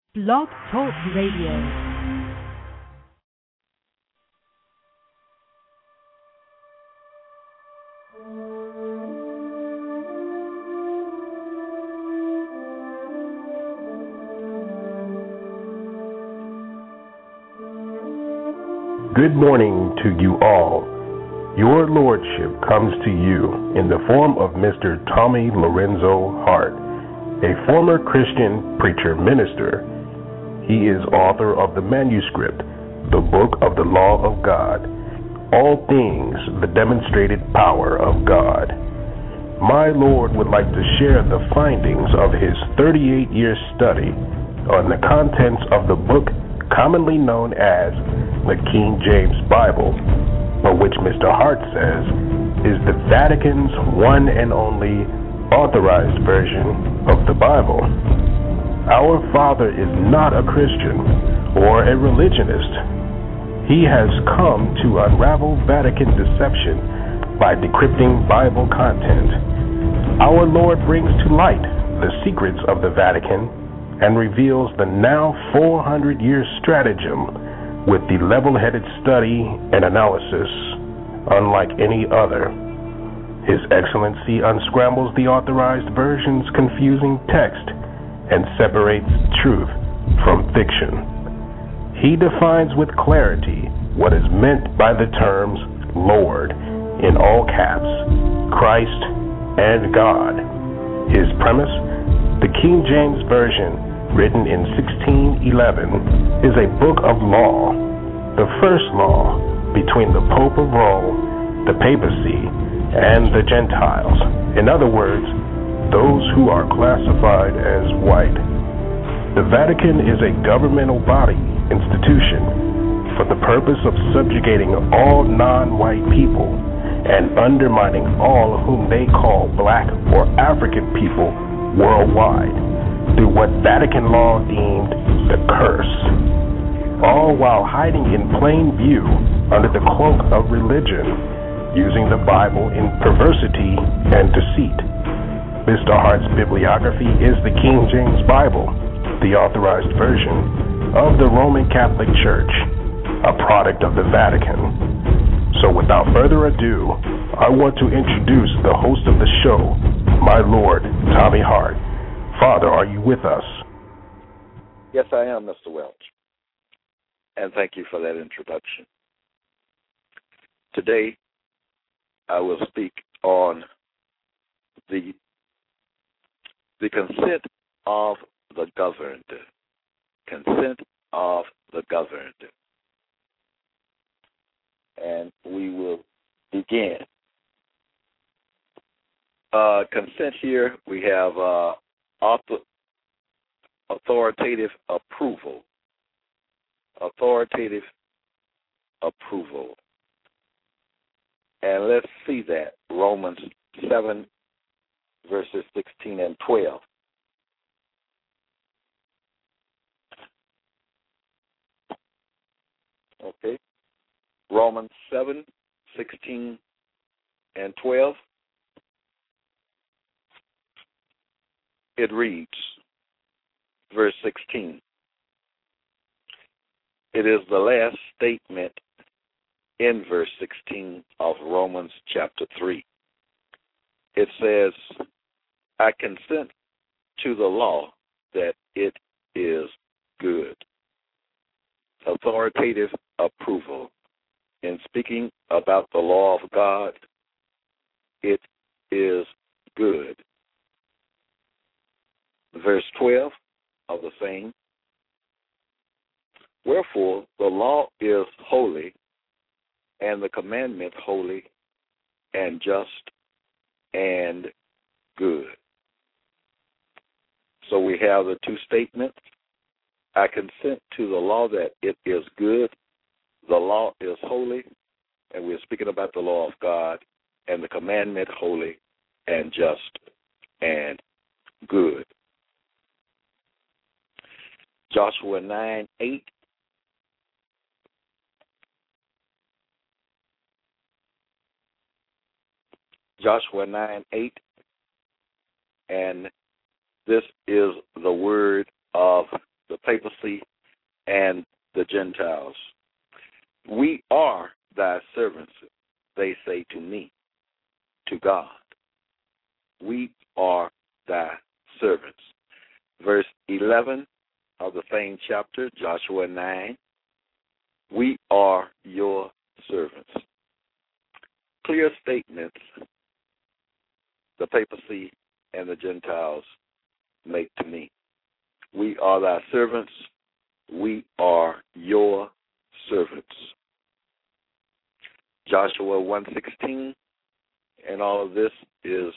Blog Talk Radio. Good morning to you all. Your Lordship comes to you in the form of Mr. Tommy Lorenzo Hart, a former Christian preacher minister. He is author of the manuscript, The Book of the Law of God, All Things, the Demonstrated Power of God. My Lord would like to share the findings of his 38-year study on the contents of the book commonly known as the King James Bible, but which Mr. Hart says is the Vatican's one and only authorized version of the Bible. Our Father is not a Christian or a religionist. He has come to unravel Vatican deception by decrypting Bible content. Our Lord brings to light the secrets of the Vatican and reveals the now 400-year stratagem with the level-headed study and analysis unlike any other. His Excellency unscrambles the authorized version's confusing text and separates truth from fiction. He defines with clarity what is meant by the terms Lord, in all caps, Christ, and God. His premise, the King James Version, written in 1611, is a book of law, the first law between the Pope of Rome, the papacy, and the Gentiles. In other words, those who are classified as white. The Vatican is a governmental body, institution, for the purpose of subjugating all non-white people and undermining all whom they call black or African people worldwide through what Vatican law deemed the curse, all while hiding in plain view under the cloak of religion, using the Bible in perversity and deceit. Mr. Hart's bibliography is the King James Bible, the authorized version of the Roman Catholic Church, a product of the Vatican. So without further ado, I want to introduce the host of the show, my Lord, Tommy Hart. Father, are you with us? Yes, I am, Mr. Welch. And thank you for that introduction. Today, I will speak on the consent of the governed. Consent of the governed. And we will begin. Consent here, we have authoritative approval. Authoritative approval. And let's see that. Romans 7, verses 16 and 12. Okay. Romans 7, 16 and 12. It reads, verse 16. It is the last statement in verse 16 of Romans chapter 3. It says, I consent to the law that it is good. Authoritative approval. In speaking about the law of God, it is good. Verse 12 of the same. Wherefore, the law is holy, and the commandment holy, and just, and good. So we have the two statements. I consent to the law that it is good, the law is holy, and we're speaking about the law of God, and the commandment holy, and just, and good. Joshua 9:8. Joshua 9:8, and this is the word of the papacy, and the Gentiles. We are thy servants, they say to me, to God. We are thy servants. Verse 11 of the same chapter, Joshua 9, we are your servants. Clear statements the papacy and the Gentiles make to me. We are thy servants. We are your servants. Joshua 1:16, and all of this is,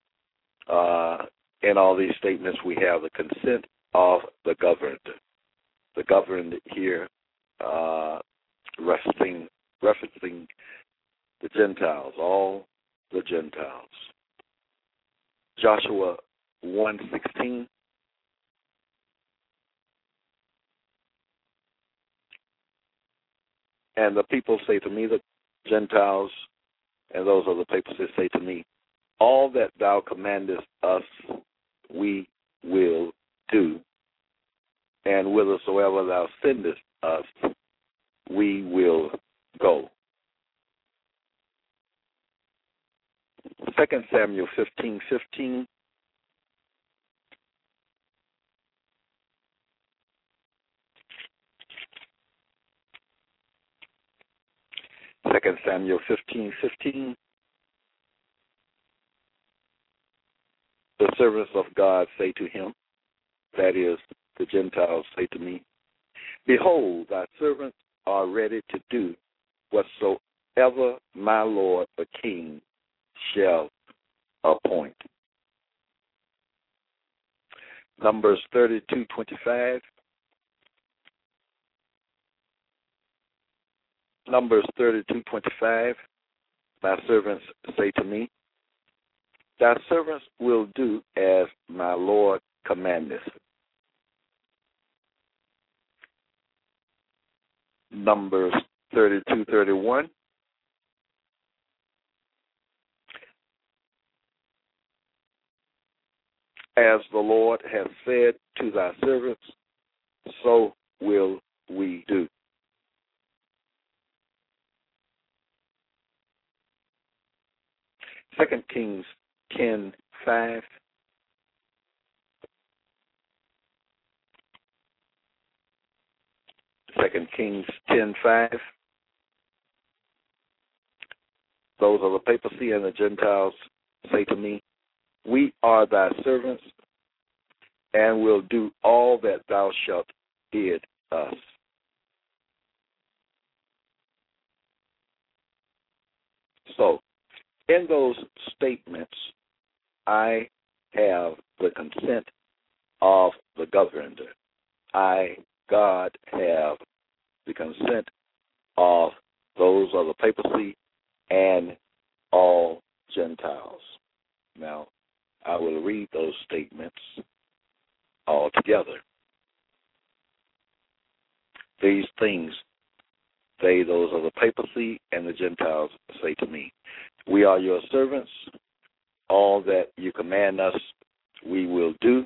in all these statements, we have the consent of the governed. The governed here, referencing the Gentiles, all the Gentiles. Joshua 1:16. And the people say to me, the Gentiles, and those of the papacy say to me, all that thou commandest us, we will do. And whithersoever thou sendest us, we will go. 2 Samuel 15:15. Second Samuel 15:15. The servants of God say to him, that is, the Gentiles say to me, behold, thy servants are ready to do whatsoever my Lord the King shall appoint. Numbers 32:25. Numbers 32:25. My servants say to me, thy servants will do as my Lord commandeth. Numbers 32:31. As the Lord has said to thy servants, so will we do. Second Kings 10:5. Second Kings 10:5. Those of the papacy and the Gentiles say to me, we are thy servants, and will do all that thou shalt bid us. So, in those statements, I have the consent of the governed. I, God, have the consent of those of the papacy and all Gentiles. Now, I will read those statements all together. These things, those of the papacy and the Gentiles say to me, we are your servants. All that you command us, we will do.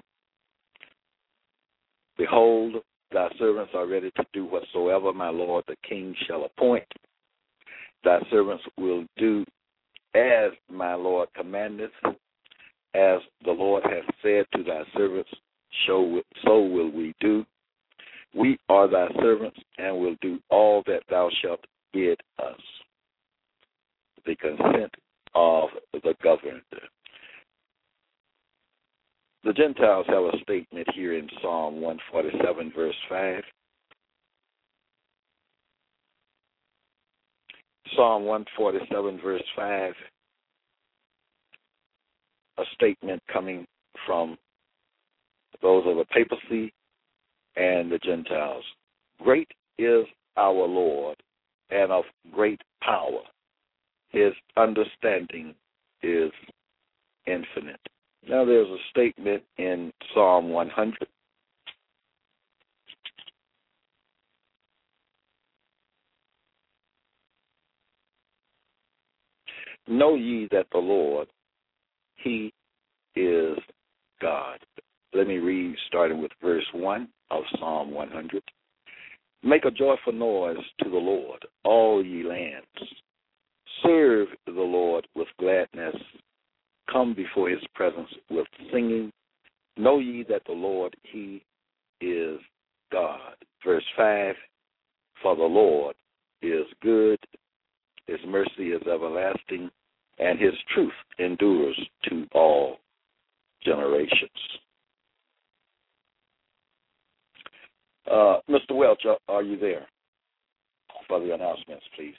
Behold, thy servants are ready to do whatsoever my Lord the King shall appoint. Thy servants will do as my Lord commandeth. As the Lord hath said to thy servants, so will we do. We are thy servants, and will do all that thou shalt bid us. The consent of the governed. The Gentiles have a statement here in Psalm 147, verse 5. Psalm 147, verse 5. A statement coming from those of the papacy and the Gentiles. Great is our Lord, and of great power. His understanding is infinite. Now there's a statement in Psalm 100. Know ye that the Lord, He is God. Let me read starting with verse 1 of Psalm 100. Make a joyful noise to the Lord, all ye lands. Serve the Lord with gladness. Come before his presence with singing. Know ye that the Lord, he is God. Verse 5, for the Lord is good, his mercy is everlasting, and his truth endures to all generations. Mr. Welch, are you there for the announcements, please?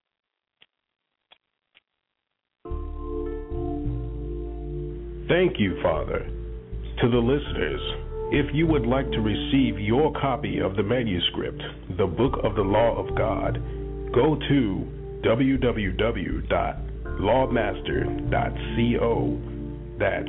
Thank you, Father. To the listeners, if you would like to receive your copy of the manuscript, the Book of the Law of God, go to www.lawmaster.co. That's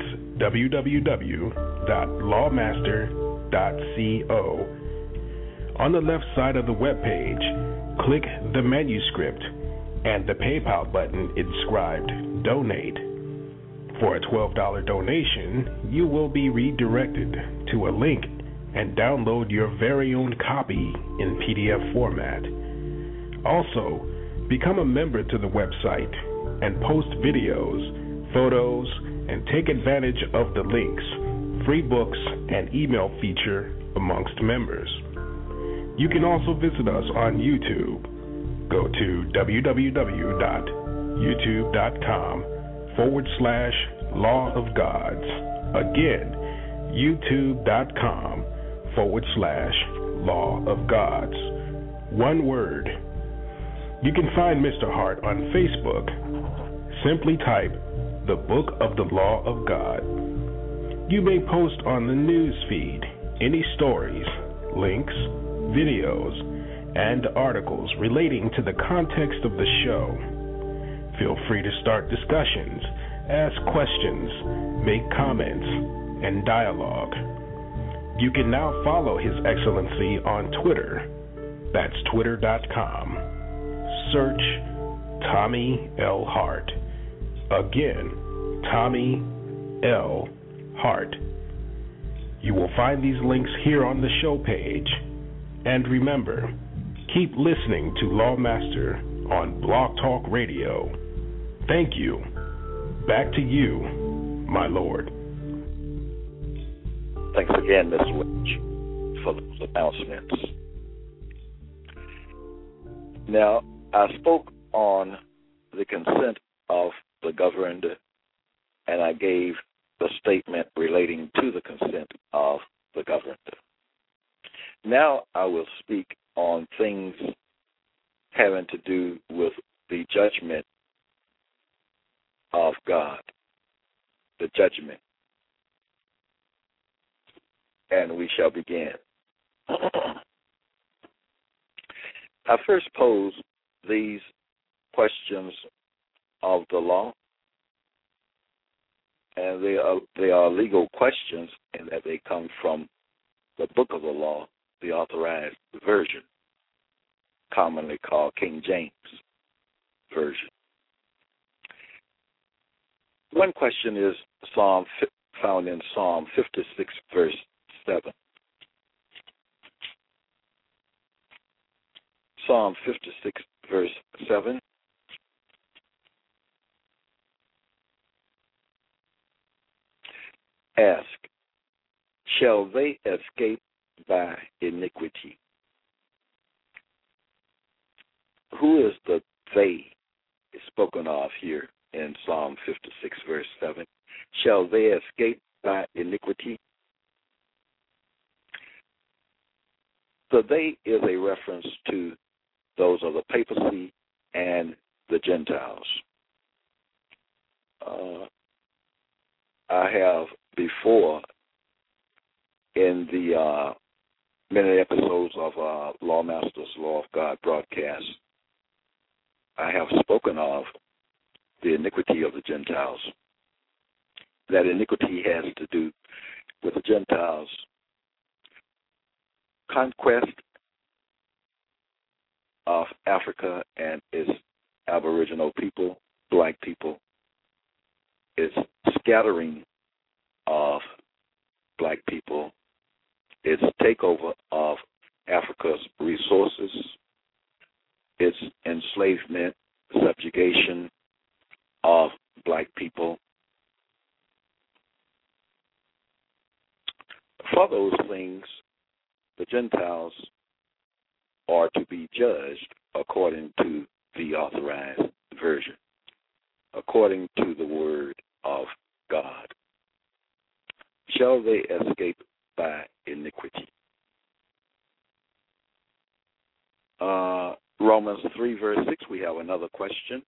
www.lawmaster.co. On the left side of the web page, click the manuscript and the PayPal button inscribed Donate. For a $12 donation, you will be redirected to a link and download your very own copy in PDF format. Also, become a member to the website and post videos, photos, and take advantage of the links, free books, and email feature amongst members. You can also visit us on YouTube. Go to www.youtube.com/Law of Gods. Again, youtube.com/Law of Gods. One word. You can find Mr. Hart on Facebook. Simply type the Book of the Law of God. You may post on the news feed any stories, links, videos, and articles relating to the context of the show. Feel free to start discussions, ask questions, make comments, and dialogue. You can now follow His Excellency on Twitter. That's twitter.com. Search Tommy L. Hart. Again, Tommy L. Hart. You will find these links here on the show page. And remember, keep listening to Lawmaster on Blog Talk Radio. Thank you. Back to you, my Lord. Thanks again, Ms. Welch, for those announcements. Now, I spoke on the consent of the governed, and I gave the statement relating to the consent of the governed. Now I will speak on things having to do with the judgment of God, the judgment. And we shall begin. I first pose these questions of the law, and they are legal questions in that they come from the book of the law, the authorized version, commonly called King James Version. One question is found in Psalm 56, verse 7. Psalm 56, verse 7. Ask, shall they escape by iniquity? Who is the they spoken of here in Psalm 56, verse 7? Shall they escape by iniquity? The they is a reference to those of the papacy and the Gentiles. I have before in the many episodes of Lawmaster's Law of God broadcast, I have spoken of the iniquity of the Gentiles. That iniquity has to do with the Gentiles' conquest of Africa and its aboriginal people, black people, its scattering of black people, its takeover of Africa's resources, its enslavement, subjugation of black people. For those things, the Gentiles are to be judged according to the Authorized Version, according to the Word of God. Shall they escape by iniquity? Romans 3, verse 6, we have another question.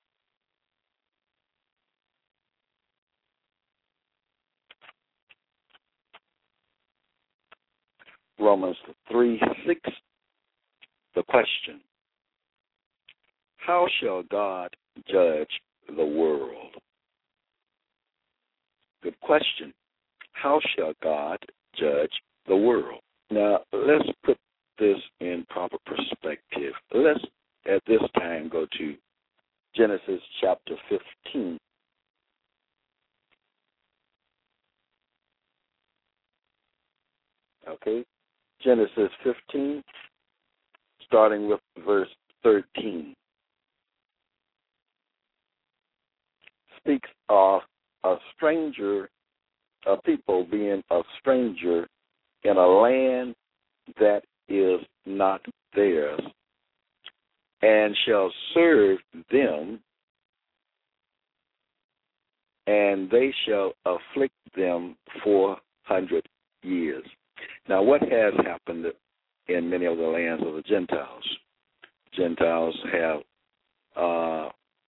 Romans 3, 6, the question: how shall God judge the world? Good question. How shall God judge the world? Now, let's put this in proper perspective. Let's, at this time, go to Genesis chapter 15. Okay? Genesis 15, starting with verse 13. Speaks of a stranger, a people being a stranger in a land that is not theirs, and shall serve them, and they shall afflict them 400 years. Now, what has happened in many of the lands of the Gentiles? Gentiles have,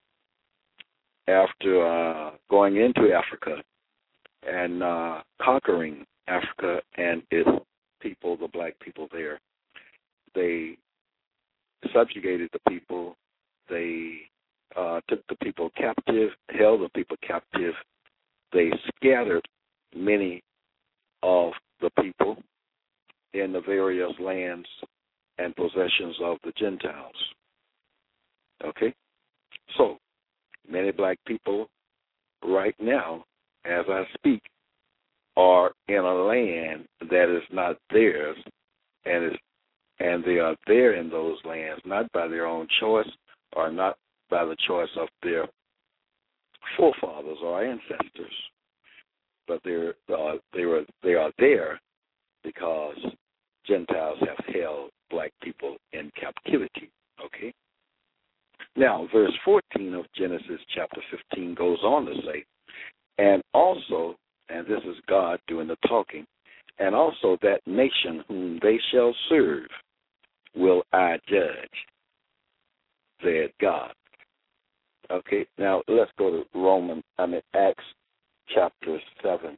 after going into Africa and conquering Africa and its people, the black people there, they subjugated the people. They took the people captive, held the people captive. They scattered many of the people in the various lands and possessions of the Gentiles. Okay? So, many black people right now, as I speak, are in a land that is not theirs, and they are there in those lands, not by their own choice or not by the choice of their forefathers or ancestors, but they are there because Gentiles have held black people in captivity. Okay? Now, verse 14 of Genesis chapter 15 goes on to say, and also, and this is God doing the talking, and also that nation whom they shall serve will I judge, said God. Okay, now let's go to Acts chapter 7.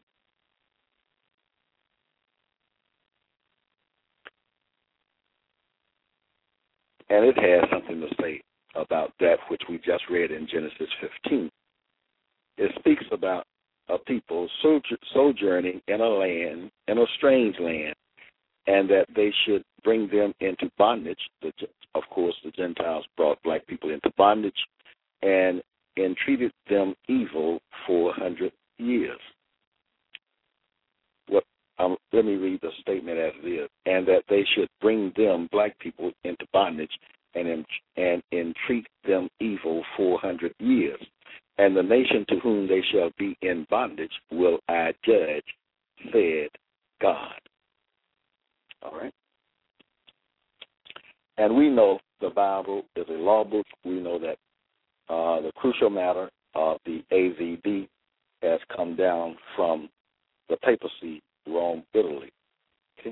And it has something to say about that which we just read in Genesis 15. It speaks about a people sojourning in a land, in a strange land, and that they should bring them into bondage. Of course, the Gentiles brought black people into bondage and entreated them evil 400 years. Let me read the statement as it is. And that they should bring them, black people, into bondage and entreat them evil 400 years. And the nation to whom they shall be in bondage will I judge, said God. All right? And we know the Bible is a law book. We know that the crucial matter of the AVD has come down from the papacy, Rome, Italy. Okay?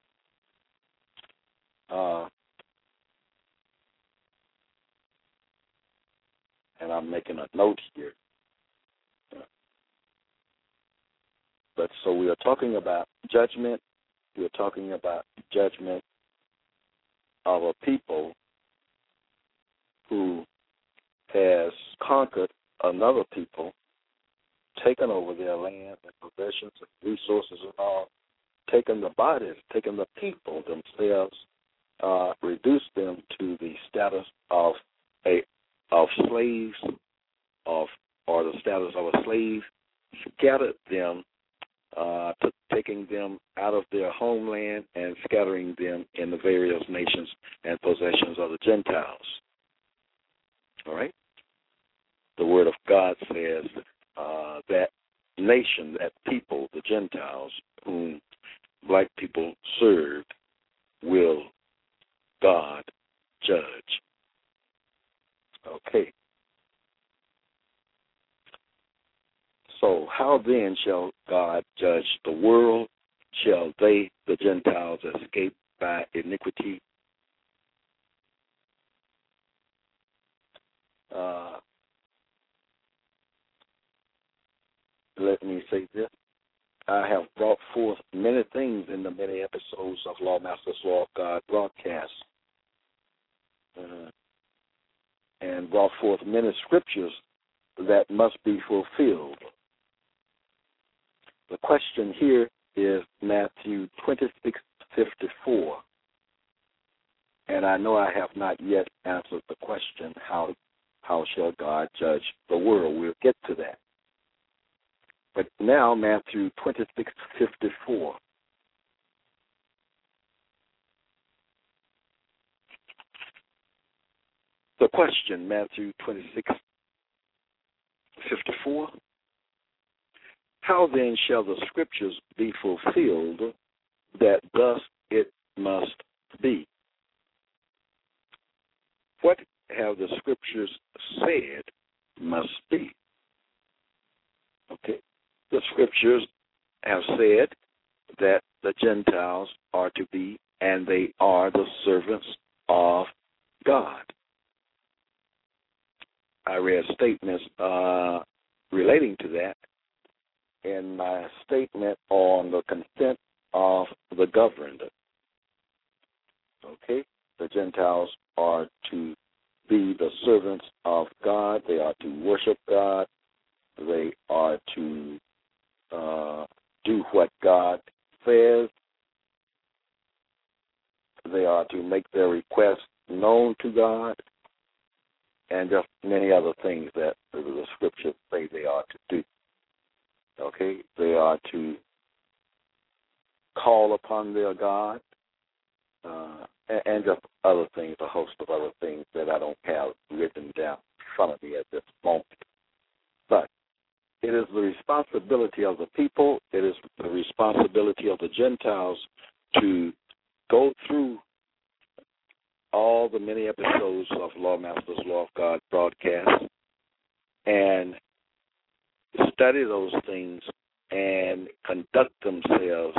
And I'm making a note here. But so we are talking about judgment. We're talking about judgment of a people who has conquered another people, taken over their land and possessions and resources and all, taken the bodies, taken the people themselves, reduced them to the status of slaves, or the status of a slave, scattered them, taking them out of their homeland areas, nations, and possessions of the Gentiles. All right? The Word of God says that nation, that people, the Gentiles, whom black people served, will God judge. Okay. So how then shall God judge the world? Shall they, the Gentiles, escape by iniquity? Let me say this. I have brought forth many things in the many episodes of Lawmaster's Law of God broadcast, and brought forth many scriptures that must be fulfilled. The question here is Matthew 26:54. And I know I have not yet answered the question, how shall God judge the world? We'll get to that. But now Matthew 26:54. The question, Matthew 26:54. How then shall the scriptures be fulfilled that thus it must be? What have the scriptures said must be? Okay. The scriptures have said that the Gentiles are to be, and they are the servants of God. I read statements relating to that in my statement on the consent of the governed. Okay? The Gentiles are to be the servants of God. They are to worship God. They are to do what God says. They are to make their requests known to God, and just many other things that the scriptures say they are to do. Okay? They are to call upon their God, and just other things, a host of other things that I don't have written down in front of me at this moment. But it is the responsibility of the people, it is the responsibility of the Gentiles to go through all the many episodes of Lawmaster's Law of God broadcast and study those things and conduct themselves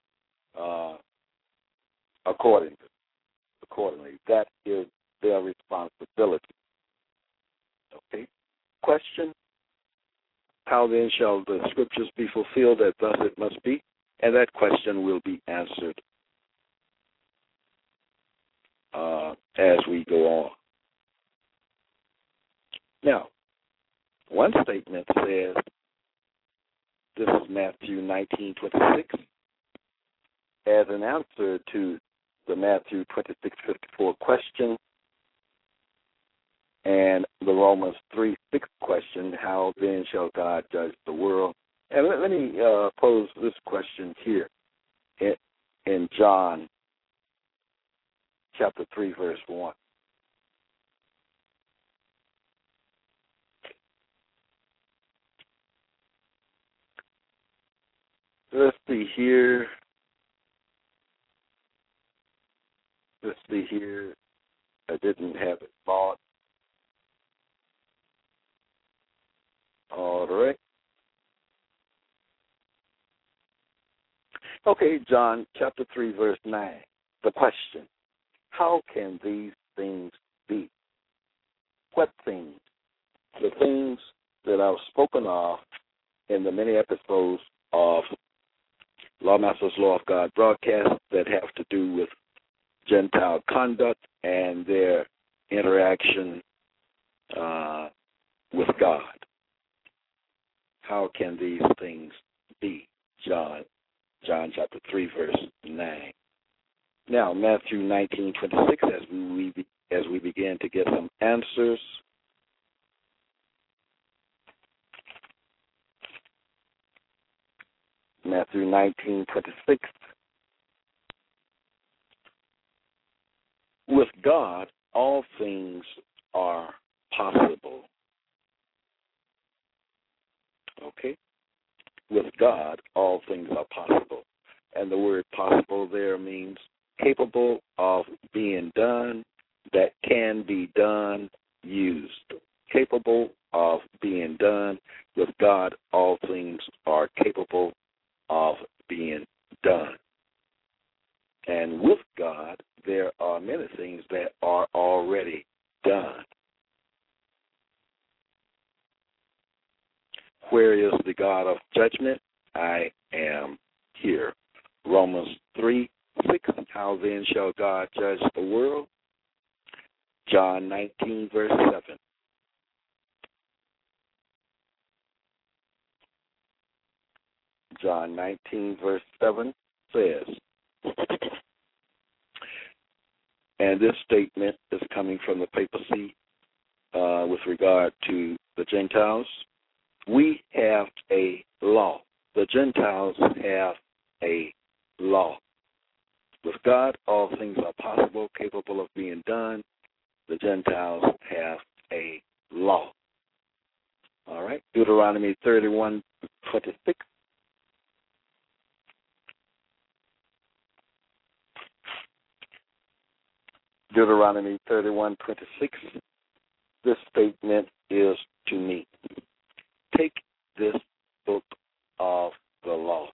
accordingly. That is their responsibility. Okay? Question: how then shall the scriptures be fulfilled that thus it must be? And that question will be answered as we go on. Now, one statement says, this is Matthew 19:26, as an answer to the Matthew 26:54 question and the Romans 3:6 question, how then shall God judge the world? And let me pose this question here in John chapter 3, verse 1. Let's see here. I didn't have it bought. All right. Okay, John chapter 3, verse 9. The question: how can these things be? What things? The things that I've spoken of in the many episodes of Lawmaster's Law of God broadcast that have to do with Gentile conduct and their interaction with God. How can these things be? John chapter 3, verse 9. Now, Matthew 19:26, as we begin to get some answers. Matthew 19:26. With God, all things are possible. Okay? With God, all things are possible. And the word possible there means capable of being done, that can be done, used. Capable of being done. With God, all things are capable of being done. And with God, there are many things that are already done. Where is the God of judgment? I am here. Romans 3:6. How then shall God judge the world? John 19, verse 7. John 19, verse 7 says, and this statement is coming from the papacy with regard to the Gentiles. We have a law. The Gentiles have a law. With God, all things are possible, capable of being done. The Gentiles have a law. All right. Deuteronomy 31:26. Deuteronomy 31:26. This statement is to me. Take this book of the law.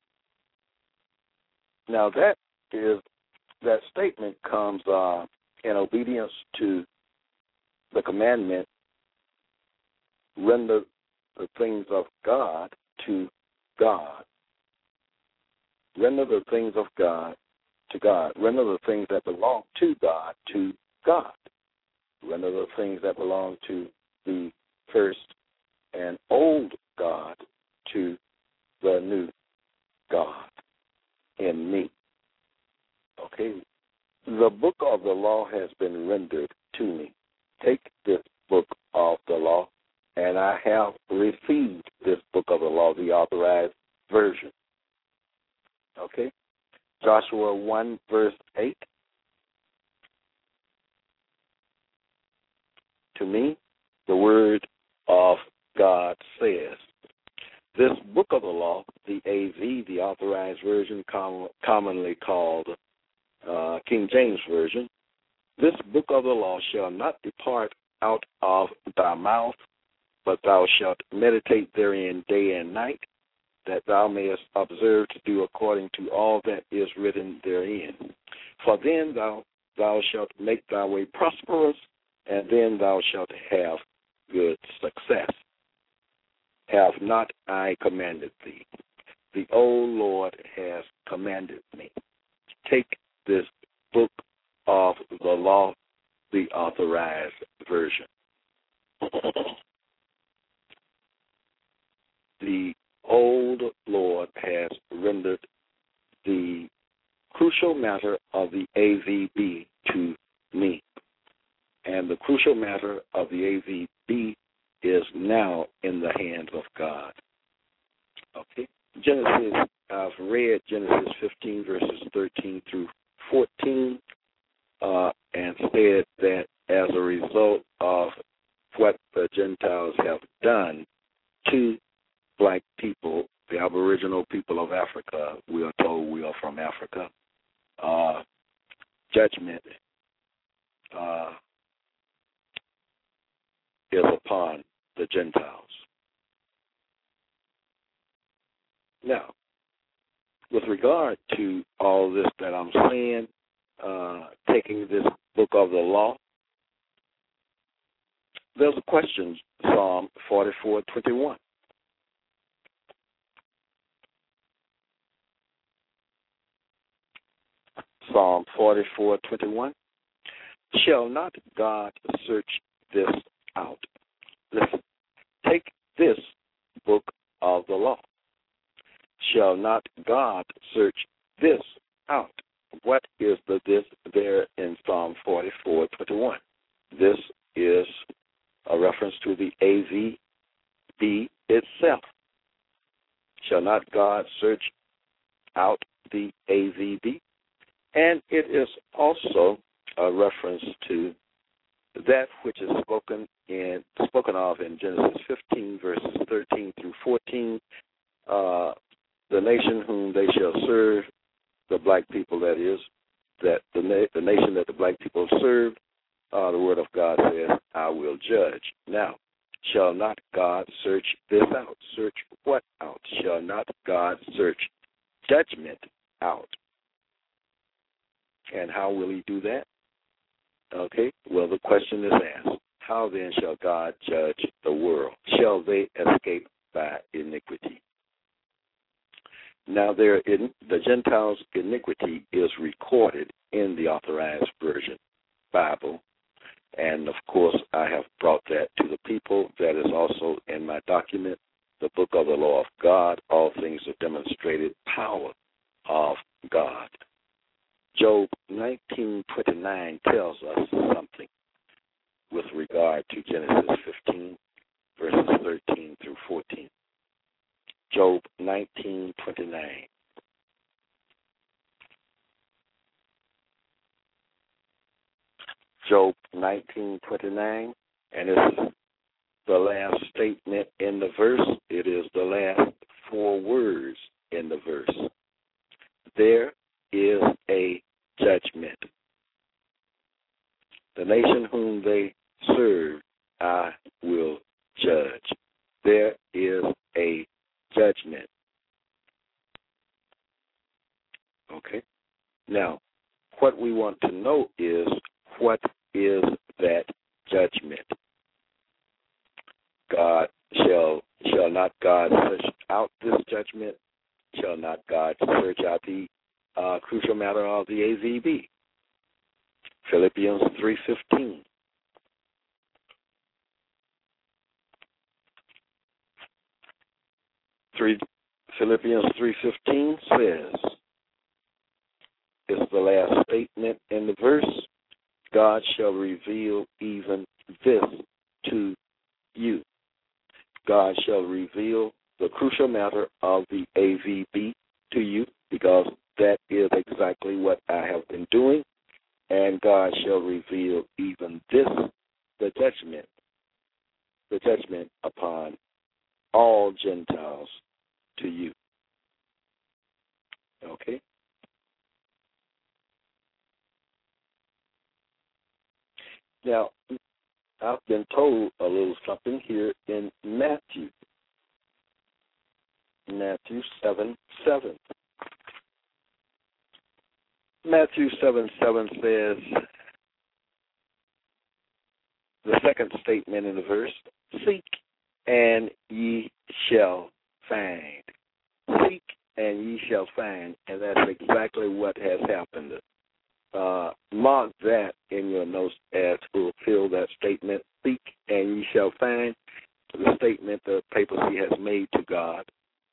Now that statement comes in obedience to the commandment, render the things of God to God. Render the things of God to God. Render the things that belong to God to God. Render the things that belong to the first and old God to the new God in me. Okay? The book of the law has been rendered to me. Take this book of the law, and I have received this book of the law, the authorized version. Okay? Joshua 1, verse 8. To me, the word of God says, this book of the law, the AV, the authorized version, commonly called King James Version, this book of the law shall not depart out of thy mouth, but thou shalt meditate therein day and night, that thou mayest observe to do according to all that is written therein. For then thou shalt make thy way prosperous, and then thou shalt have good success. Have not I commanded thee? The old Lord has commanded me. Take this book of the law, the authorized version. The old Lord has rendered the crucial matter of the AVB to me. And the crucial matter of the AVB is now in the hands of God. Okay? Genesis, I've read Genesis 15, verses 13 through 14, and said that as a result of what the Gentiles have done to black people, the Aboriginal people of Africa, we are told we are from Africa, judgment is upon the Gentiles. Now, with regard to all this that I'm saying, taking this book of the law, there's a question, Psalm 44:21. Psalm 44:21. Shall not God search this out? Listen, take this book of the law. Shall not God search this out? What is the this there in Psalm 44:21? This is a reference to the AVB itself. Shall not God search out the AVB? And it is also a reference to that which is spoken of in Genesis 15, verses 13 through 14. The nation whom they shall serve, the black people, that is, that the nation that the black people served, the word of God says, I will judge. Now, shall not God search this out? Search what out? Shall not God search judgment out? And how will he do that? Okay, well, the question is asked, how then shall God judge the world? Shall they escape by iniquity? Now, the Gentiles' iniquity is recorded in the Authorized Version Bible, and of course, I have brought that to the people. That is also in my document, the Book of the Law of God. All things are demonstrated power of God. Job 19:29 tells us something with regard to Genesis 15, verses 13 through 14. Job 19:29. Job 19:29, and this is the last statement in the verse. It is the last 4 words in the verse. There is a judgment. The nation whom they serve, I will judge. There is a judgment. Okay? Now, what we want to know is, what is that judgment? Shall not God search out this judgment? Shall not God search out the crucial matter of the AVB? Philippians 3:15. Philippians 3:15 says, it's the last statement in the verse, God shall reveal even this to you. God shall reveal the crucial matter of the AVB to you, because that is exactly what I have been doing. And God shall reveal even this, the judgment upon all Gentiles to you. Okay? Now, I've been told a little something here in Matthew 7:7. Matthew 7:7 says, the second statement in the verse, seek and ye shall find. Seek and ye shall find. And that's exactly what has happened. Mark that in your notes as fulfill that statement, seek and ye shall find, the statement the papacy has made to God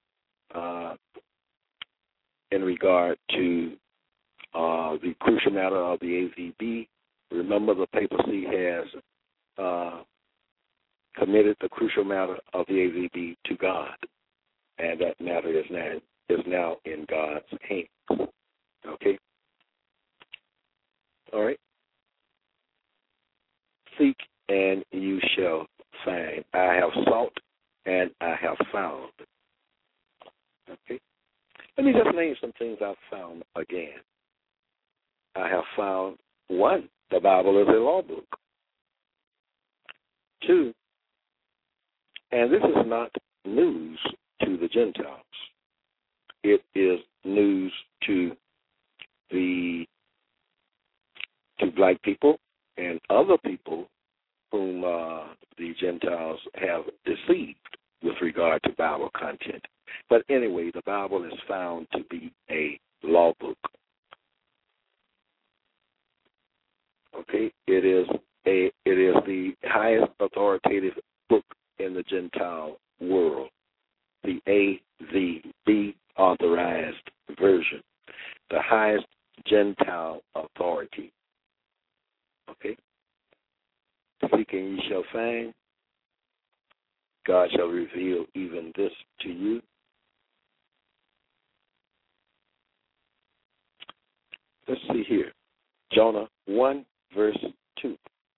in regard to the crucial matter of the AVB. Remember, the papacy has committed the crucial matter of the AVB to God, and that matter is now in God's hands. Okay? All right? Seek and you shall find. I have sought and I have found. Okay? Let me just name some things I've found again. I have found, 1, the Bible is a law book. 2, and this is not news to the Gentiles. It is news to black people and other people whom the Gentiles have deceived with regard to Bible content. But anyway, the Bible is found to be a law book. Okay, it is the highest authoritative book in the Gentile world, the AVB Authorized Version, the highest Gentile authority. Okay, seek and ye shall find. God shall reveal even this to you. Let's see here. Jonah 1 verse 2.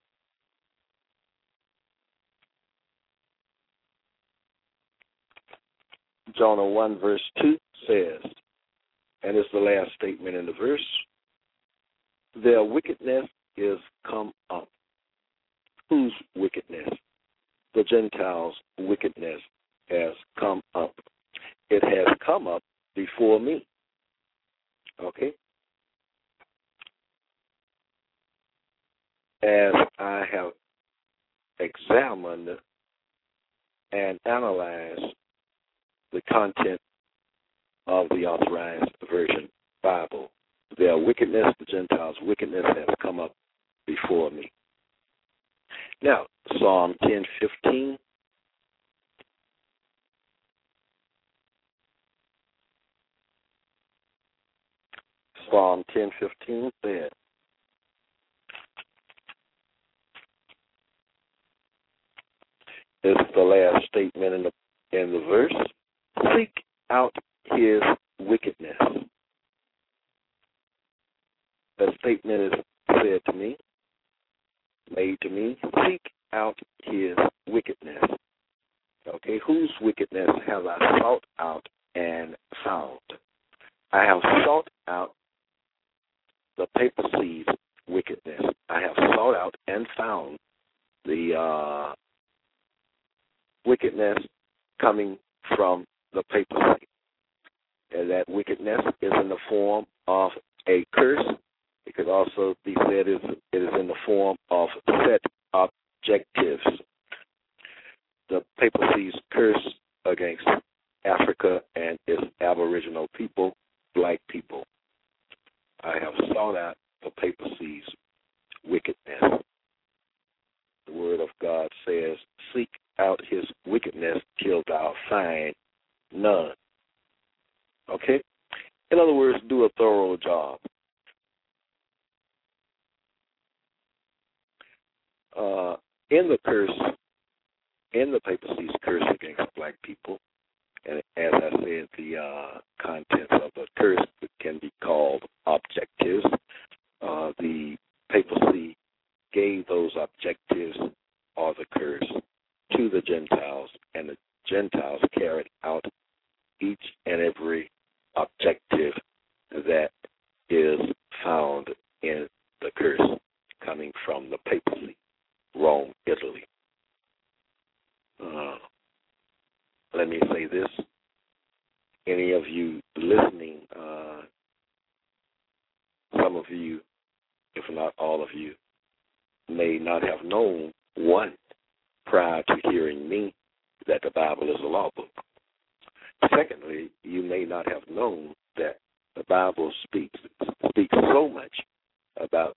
Jonah 1, verse 2 says, and it's the last statement in the verse, their wickedness is come up. Whose wickedness? The Gentiles' wickedness has come up. It has come up before me. Okay? As I have examined and analyzed the content of the Authorized Version Bible, their wickedness, the Gentiles' wickedness, has come up before me. Now, Psalm 10:15. Psalm 10:15 said, this is the last statement in the verse. Seek out his wickedness. That statement is said to me, made to me. Seek out his wickedness. Okay, whose wickedness have I sought out and found? I have sought out the papacy's wickedness. I have sought out and found the wickedness coming from the papacy. And that wickedness is in the form of a curse. It could also be said it is in the form of set objectives. The papacy's curse against Africa and its aboriginal people, black people. I have sought out the papacy's wickedness. The Word of God says, seek out his wickedness till thou find none. Okay? In other words, do a thorough job. In the curse, in the papacy's curse against black people, and as I said, the contents of the curse can be called objectives. The papacy gave those objectives or the curse to the Gentiles, and the Gentiles carried out each and every objective that is found in the curse coming from the papacy, Rome, Italy. Let me say this. Any of you listening, some of you, if not all of you, may not have known, one, prior to hearing me, that the Bible is a law book. Secondly, you may not have known that the Bible speaks so much about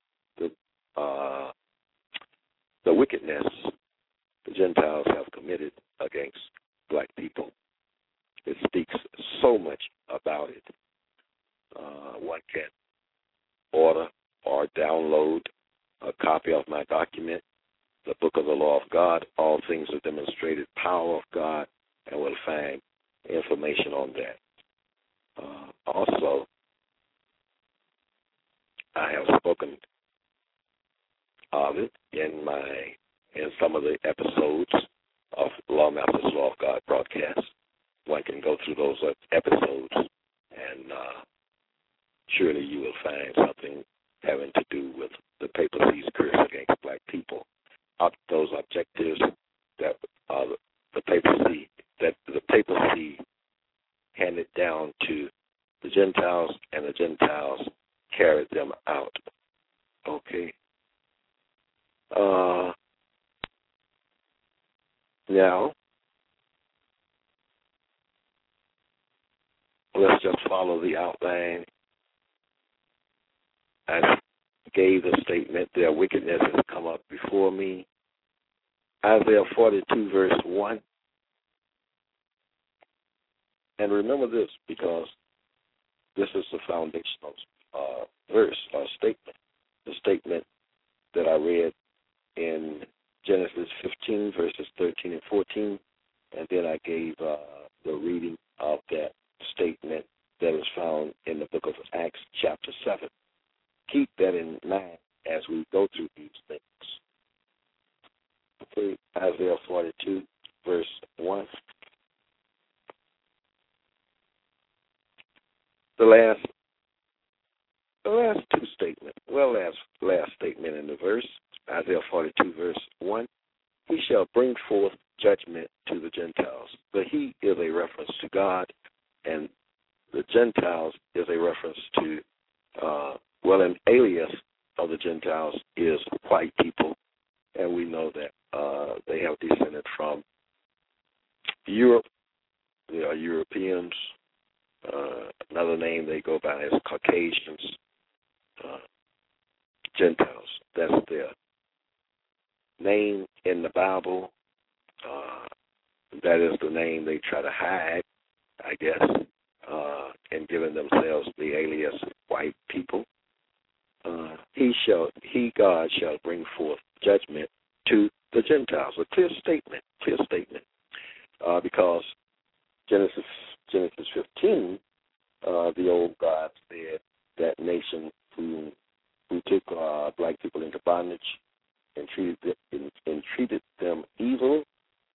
the wickedness the Gentiles have committed against black people. It speaks so much about it. One can order or download a copy of my document, the Book of the Law of God, All Things of Demonstrated Power of God, and will find information on that. Also, I have spoken of it in some of the episodes of Lawmaster's Law of God broadcast. One can go through those episodes, and surely you will find something having to do with the papacy's curse against black people. Those objectives that the papacy handed down to the Gentiles, and the Gentiles carried them out. Okay. Now, let's just follow the outline. I gave the statement, their wickedness has come up before me. Isaiah 42, verse 1. And remember this, because this is the foundational verse or statement. The statement that I read in Genesis 15, verses 13 and 14, and then I gave the reading of that statement that is found in the book of Acts, chapter 7. Keep that in mind as we go through these things. Okay, Isaiah 42, verse 1. The last two statements. Well, last statement in the verse, Isaiah 42, verse 1. He shall bring forth judgment to the Gentiles. The he is a reference to God, and the Gentiles is a reference to, an alias of the Gentiles is white people, and we know that they have descended from Europe. They are Europeans. Another name they go by is Caucasians, Gentiles. That's their name in the Bible. That is the name they try to hide, I guess, in giving themselves the alias white people. God shall bring forth judgment to the Gentiles. A clear statement, because Genesis 15, the old God said that nation who took black people into bondage and treated them evilly,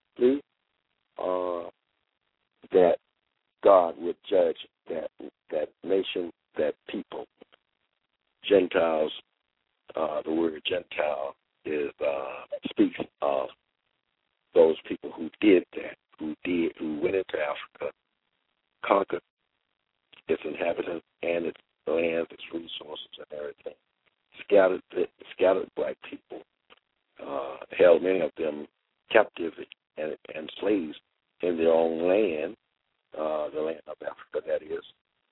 that God would judge that nation, that people. Gentiles, the word Gentile speaks of those people who did that, who went into Africa, conquered its inhabitants and its lands, its resources, and everything. Scattered black people, held many of them captive and slaves in their own land, the land of Africa, that is.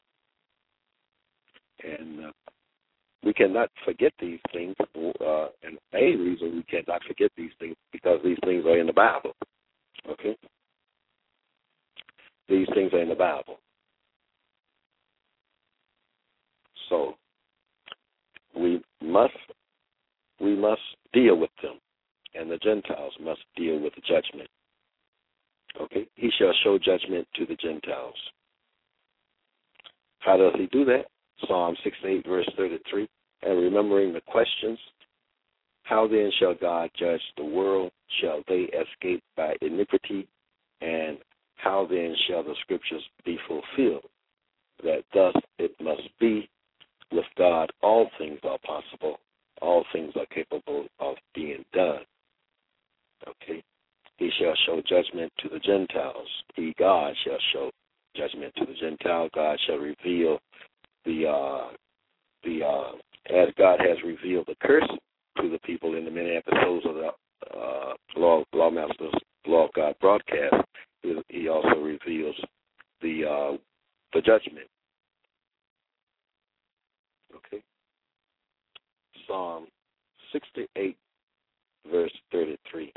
And we cannot forget these things, and a reason we cannot forget these things because these things are in the Bible. Okay? These things are in the Bible. So we must deal with them, and the Gentiles must deal with the judgment. Okay? He shall show judgment to the Gentiles. How does he do that? Psalm 68, verse 33. And remembering the questions, how then shall God judge the world? Shall they escape by iniquity? And how then shall the scriptures be fulfilled? That thus it must be with God, all things are possible. All things are capable of being done. Okay? He shall show judgment to the Gentiles. He, God, shall show judgment to the Gentile. God shall reveal as God has revealed the curse to the people in the many episodes of the Lawmaster's Law of God broadcast, he also reveals the judgment. Okay. Psalm 68, verse 33.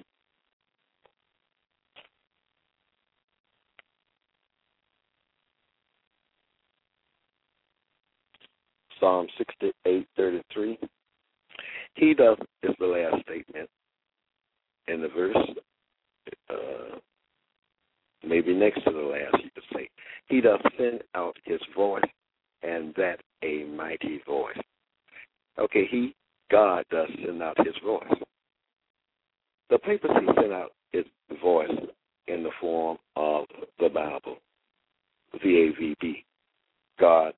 Psalm 68:33. He doth is the last statement in the verse. Maybe next to the last, you could say. He doth send out his voice, and that a mighty voice. Okay, God, does send out his voice. The papacy sent out its voice in the form of the Bible, VAVB. God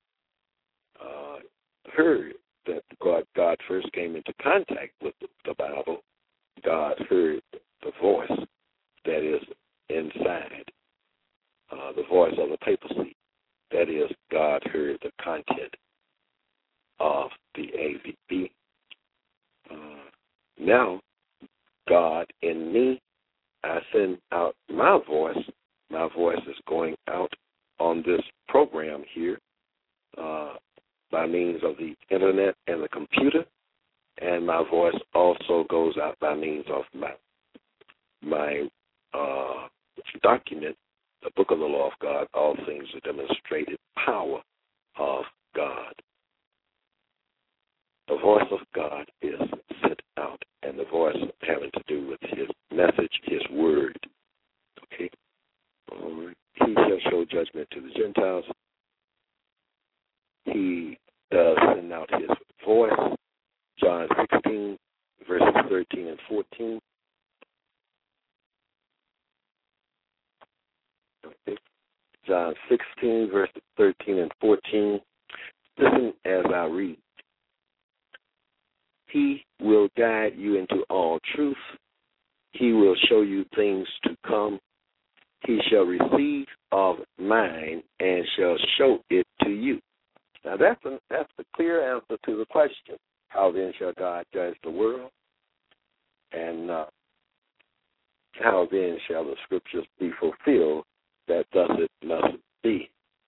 heard that God first came into contact with the Bible. God heard the voice that is inside, the voice of the papacy. That is, God heard the content of the AVB. Now, God in me, I send out my voice. My voice is going out on this program here by means of the internet and the computer, and my voice also goes out by means of my document, the Book of the Law of God, All Things the Demonstrated Power of God. The voice of God is sent out, and the voice having to do with his message, his word. Okay? He shall show judgment to the Gentiles. He does send out his voice. John verses 13 and 14. Okay. John 16, verses 13 and 14. Listen as I read. He will guide you into all truth. He will show you things to come. He shall receive of mine and shall show it to you. Now that's the clear answer to the question. How then shall God judge the world? And how then shall the scriptures be fulfilled that thus it must be?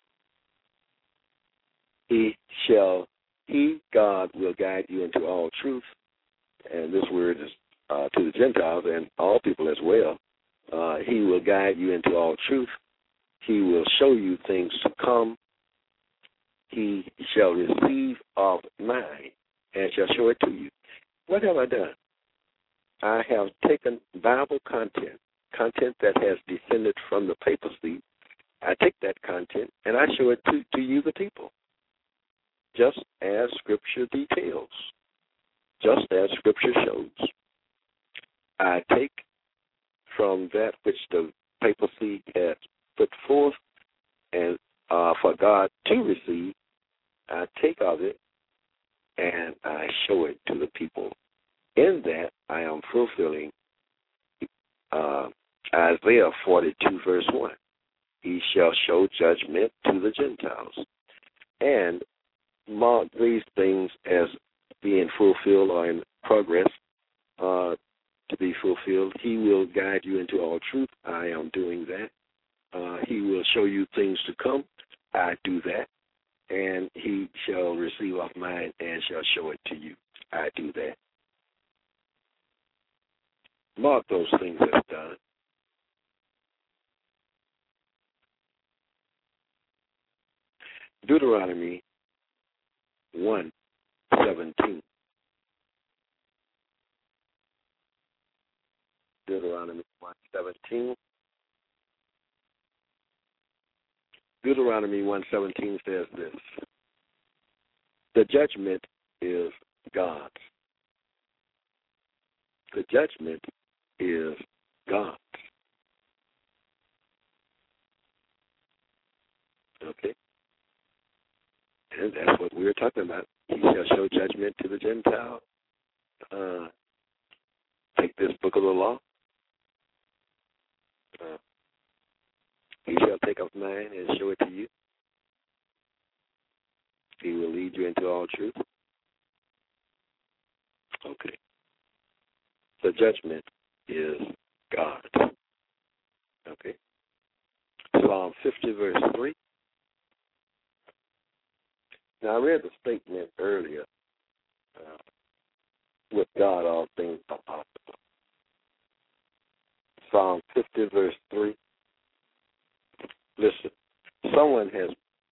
God will guide you into all truth. And this word is to the Gentiles and all people as well. He will guide you into all truth. He will show you things to come. He shall receive of mine and shall show it to you. What have I done? I have taken Bible content that has descended from the papacy. I take that content and I show it to you, the people, just as Scripture details, just as Scripture shows. I take from that which the papacy has put forth and for God to receive, I take of it and I show it to the people. In that, I am fulfilling Isaiah 42, verse 1. He shall show judgment to the Gentiles. And mark these things as being fulfilled or in progress to be fulfilled. He will guide you into all truth. I am doing that. He will show you things to come. I do that. And he shall receive of mine and shall show it to you. I do that. Mark those things as done. Deuteronomy 1:17. Deuteronomy 1:17. Deuteronomy 1:17 says this: the judgment is God's. The judgment is God's. Okay? And that's what we're talking about. He shall show judgment to the Gentiles. Take this book of the law. He shall take of mine and show it to you. He will lead you into all truth. Okay. The judgment is God. Okay. Psalm 50, verse 3. Now, I read the statement earlier. With God, all things are possible. Psalm 50, verse 3. Listen, someone has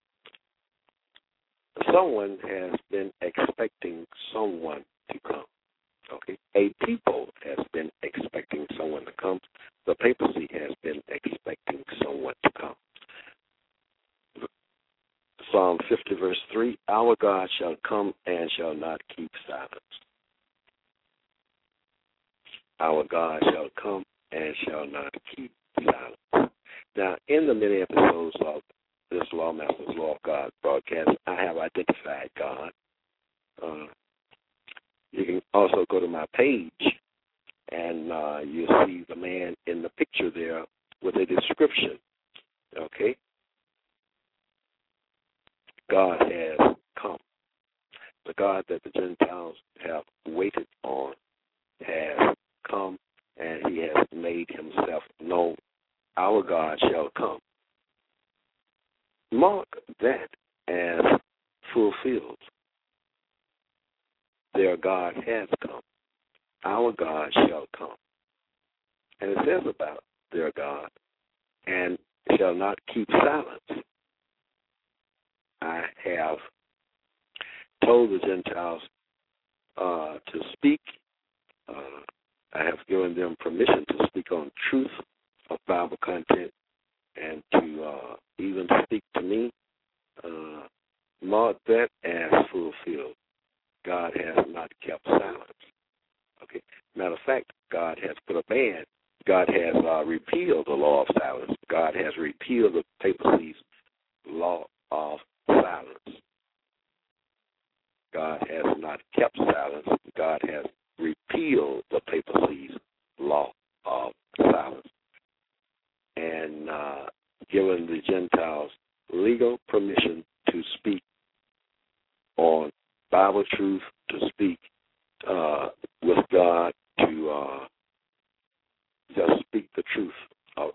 been expecting someone to come. Okay, a people has been expecting someone to come. The papacy has been expecting someone to come. Psalm 50, verse 3, our God shall come and shall not keep silence. Our God shall come and shall not keep silence. Now, in the many episodes of this Lawmaster's Law of God broadcast, I have identified God. You can also go to my page, and you'll see the man in the picture there with a description. Okay? God has come. The God that the Gentiles have waited on has come, and he has made himself known. Our God shall come. Mark that as fulfilled. Their God has come. Our God shall come. And it says about their God, and shall not keep silence. I have told the Gentiles to speak. I have given them permission to speak on truth of Bible content and to even speak to me. Mark that as fulfilled. God has not kept silence. Okay. Matter of fact, God has put a ban. God has repealed the law of silence. God has repealed the papacy's law of silence. God has not kept silence. God has repealed the papacy's law of silence and given the Gentiles legal permission to speak on Bible truth, to speak with God, to just speak the truth of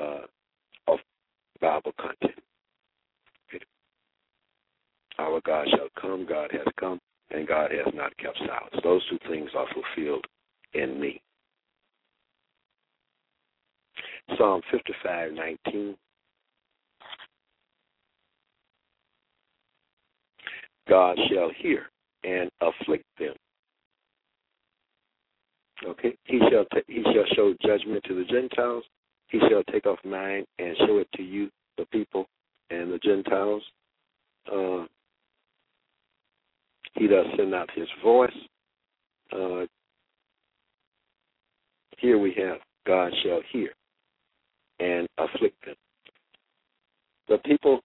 Bible content. Okay. Our God shall come, God has come, and God has not kept silence. Those two things are fulfilled in me. Psalm 55:19. God shall hear and afflict them. Okay, he shall show judgment to the Gentiles. He shall take off mine and show it to you, the people and the Gentiles. He does send out his voice. Here we have God shall hear and afflict them. The people,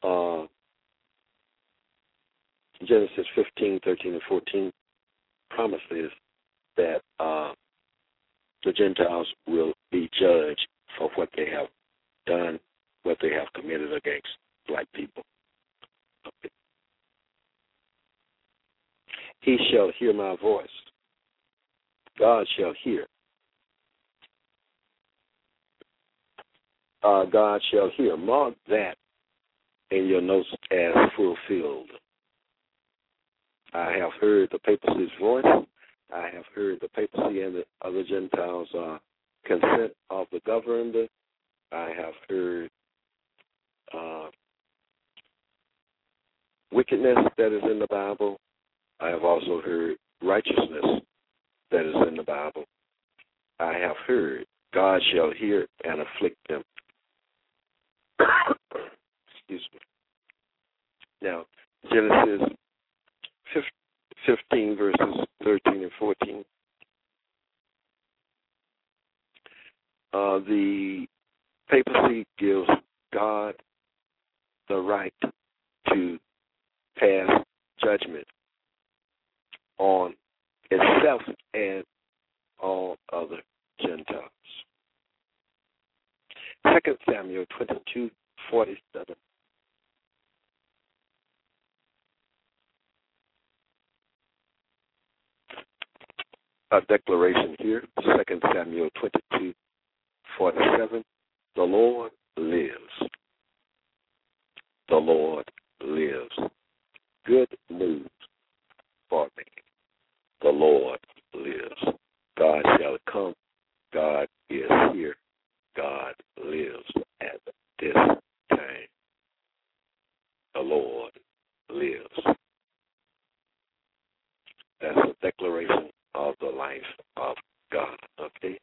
Genesis 15:13 and 14 promises that the Gentiles will be judged for what they have done, what they have committed against black people. Okay. He shall hear my voice. God shall hear. God shall hear. Mark that in your notes as fulfilled. I have heard the papacy's voice. I have heard the papacy and the other Gentiles consent of the governed. I have heard wickedness that is in the Bible. I have also heard righteousness that is in the Bible. I have heard God shall hear and afflict them. Excuse me. Now, Genesis 15 verses 13 and 14. The papacy gives God the right to pass judgment on itself and all other Gentiles. 2 Samuel 22:47. A declaration here, 2 Samuel 22:47. The Lord lives. The Lord lives. Good news for me. The Lord lives. God shall come. God is here. God lives at this time. The Lord lives. That's a declaration of the life of God. Okay?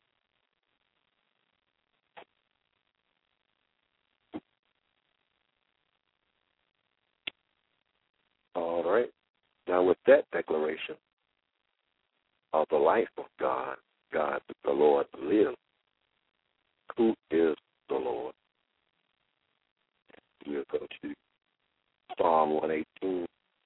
All right. Now with that declaration of the life of God, God, the Lord lives. Who is the Lord? We'll go to Psalm 118.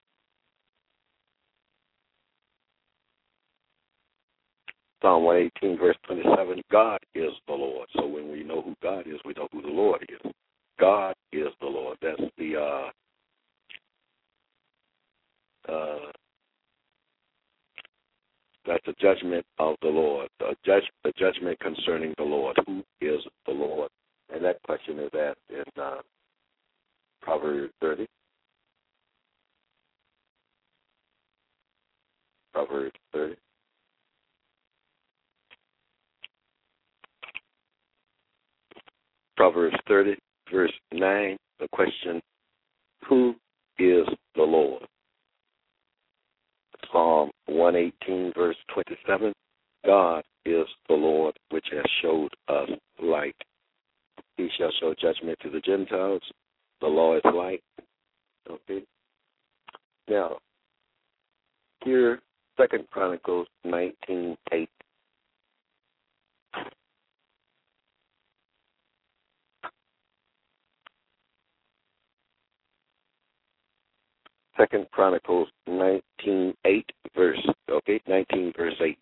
Psalm 118, verse 27, God is the Lord. So when we know who God is, we know who the Lord is. God is the Lord. That's the judgment of the Lord, the judgment concerning the Lord. Who is the Lord? And that question is asked in Proverbs 30. Proverbs 30. Proverbs 30, verse 9, the question, who is the Lord? Psalm 118, verse 27, God is the Lord which has showed us light. He shall show judgment to the Gentiles. The law is light. Okay. Now, here, 2 Chronicles 19:8. Chronicles 19:8 verse. Okay, 19 verse 8.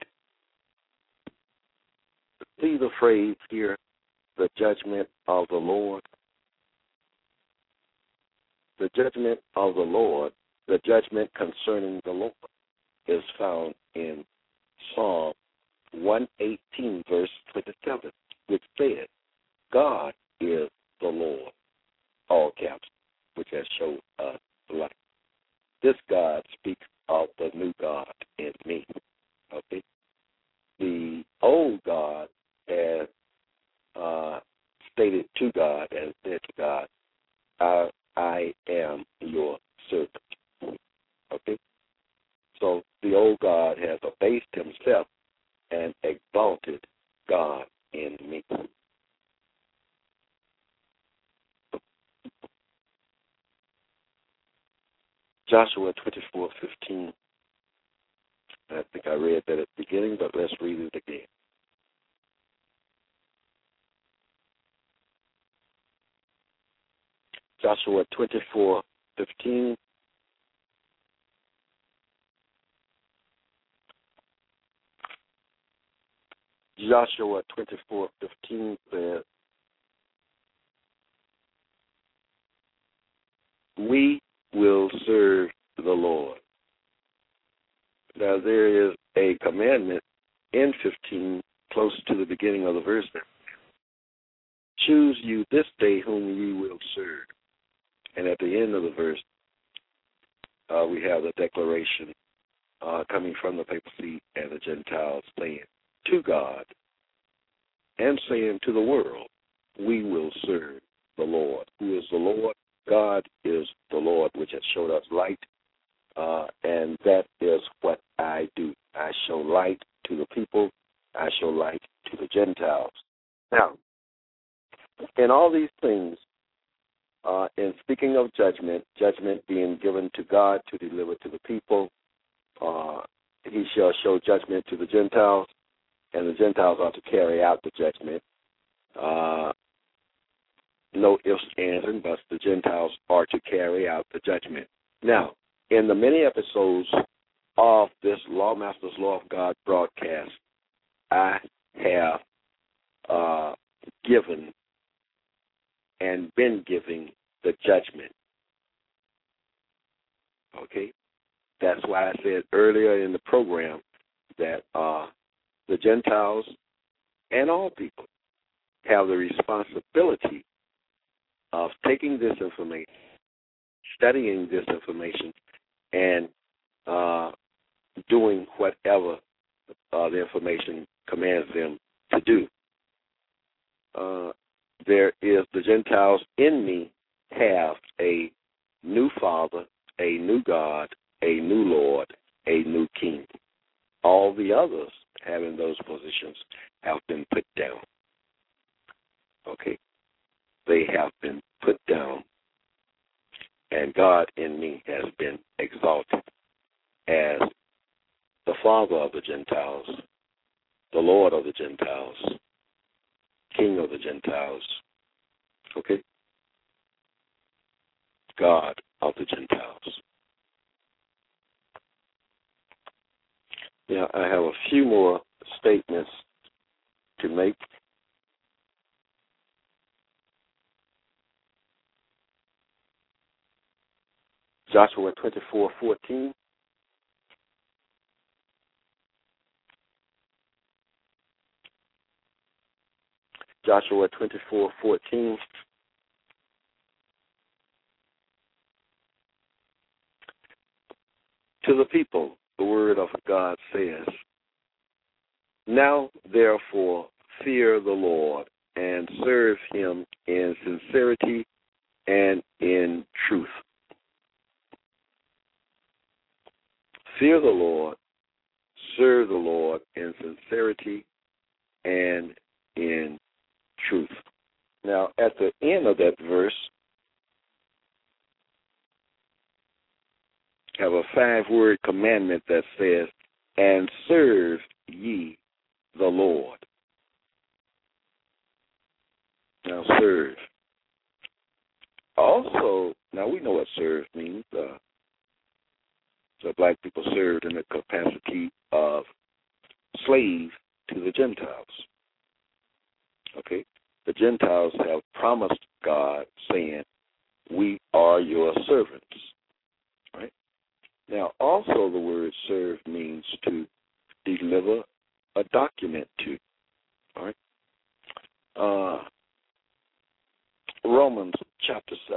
See the phrase here, the judgment of the Lord. The judgment of the Lord, the judgment concerning the Lord, is found in Psalm 118, verse 27, which says, God is the Lord, all caps, which has showed us light. This God speaks of the new God in me. Okay? The old God has stated to God and said to God, I am your servant. Okay? So the old God has abased himself and exalted God in me. Joshua 24:15. I think I read that at the beginning, but let's read it again. Joshua 24:15. Joshua 24:15 says, we will serve the Lord. Now there is a commandment in 15, close to the beginning of the verse. Choose you this day whom you will serve. And at the end of the verse, we have the declaration coming from the papacy and the Gentiles saying to God and saying to the world, we will serve the Lord. Who is the Lord? God is the Lord, which has showed us light, and that is what I do. I show light to the people. I show light to the Gentiles. Now, in all these things, in speaking of judgment, judgment being given to God to deliver to the people, he shall show judgment to the Gentiles, and the Gentiles are to carry out the judgment. No ifs, ands, and buts. The Gentiles are to carry out the judgment. Now, in the many episodes of this Lawmaster's Law of God broadcast, I have given and been giving the judgment. Okay? That's why I said earlier in the program that the Gentiles and all people have the responsibility of taking this information, studying this information, and doing whatever the information commands them to do. There is the Gentiles in me have a new Father, a new God, a new Lord, a new King. All the others having those positions have been put down. Okay? They have been put down, and God in me has been exalted as the Father of the Gentiles, the Lord of the Gentiles, King of the Gentiles, okay? God of the Gentiles. Now, I have a few more statements to make. Joshua 24:14. Joshua 24:14. To the people, the word of God says, now therefore fear the Lord and serve him in sincerity and in truth. Fear the Lord, serve the Lord in sincerity and in truth. Now, at the end of that verse, have a 5-word commandment that says, and serve ye the Lord. Now, serve. Also, now we know what serve means. the black people served in the capacity of slave to the Gentiles. Okay? The Gentiles have promised God, saying, we are your servants. Right? Now, also the word serve means to deliver a document to. All right? Romans chapter 7.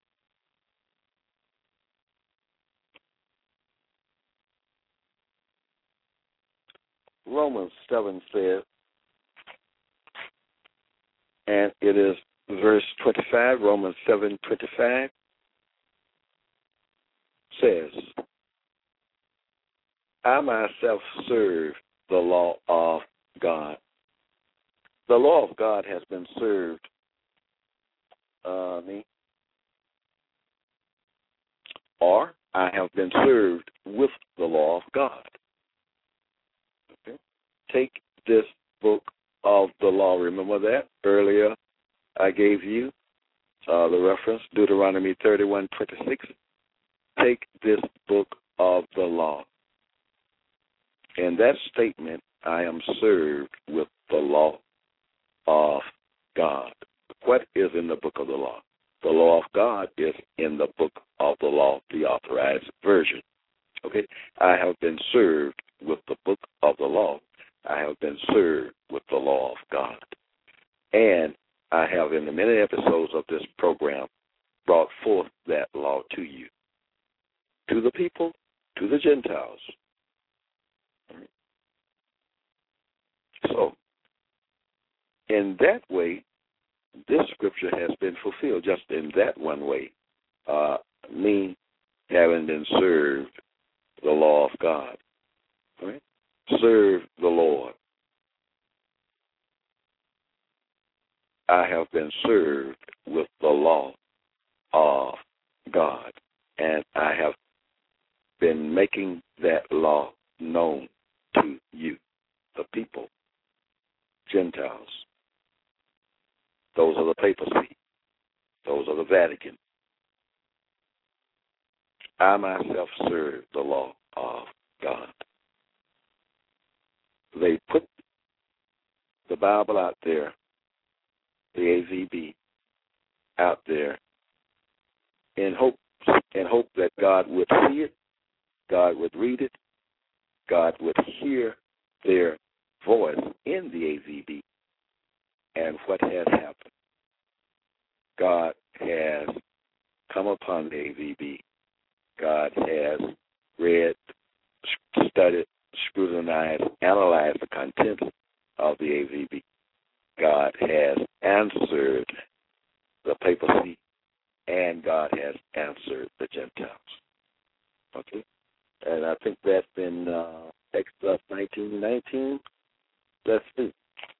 Romans 7 says, and it is verse 25, Romans 7:25 says, I myself serve the law of God. The law of God has been served me, or I have been served with the law of God. Okay? Take this book of the law. Remember that earlier I gave you the reference, Deuteronomy 31:26. Take this book of the law. In that statement, I am served with the law of God. What is in the book of the law? The law of God is in the book of the law, the authorized version. Okay? I have been served with the book of the law. I have been served with the law of God. And I have, in the many episodes of this program, brought forth that law to you, to the people, to the Gentiles. So, in that way, this scripture has been fulfilled, just in that one way. Me having been served the law of God. Right? Serve the Lord. I have been served with the law of God, and I have been making that law known to you, the people, Gentiles. Those are the papacy. Those are the Vatican. I myself serve the law of God. They put the Bible out there, the AVB out there, in hope that God would see it, God would read it, God would hear their voice in the AVB. And what has happened? God has come upon the AVB. God has read, studied, scrutinized, analyzed the contents of the AVB. God has answered the papacy, and God has answered the Gentiles. Okay? And I think that's in Exodus 19:19. Let's see.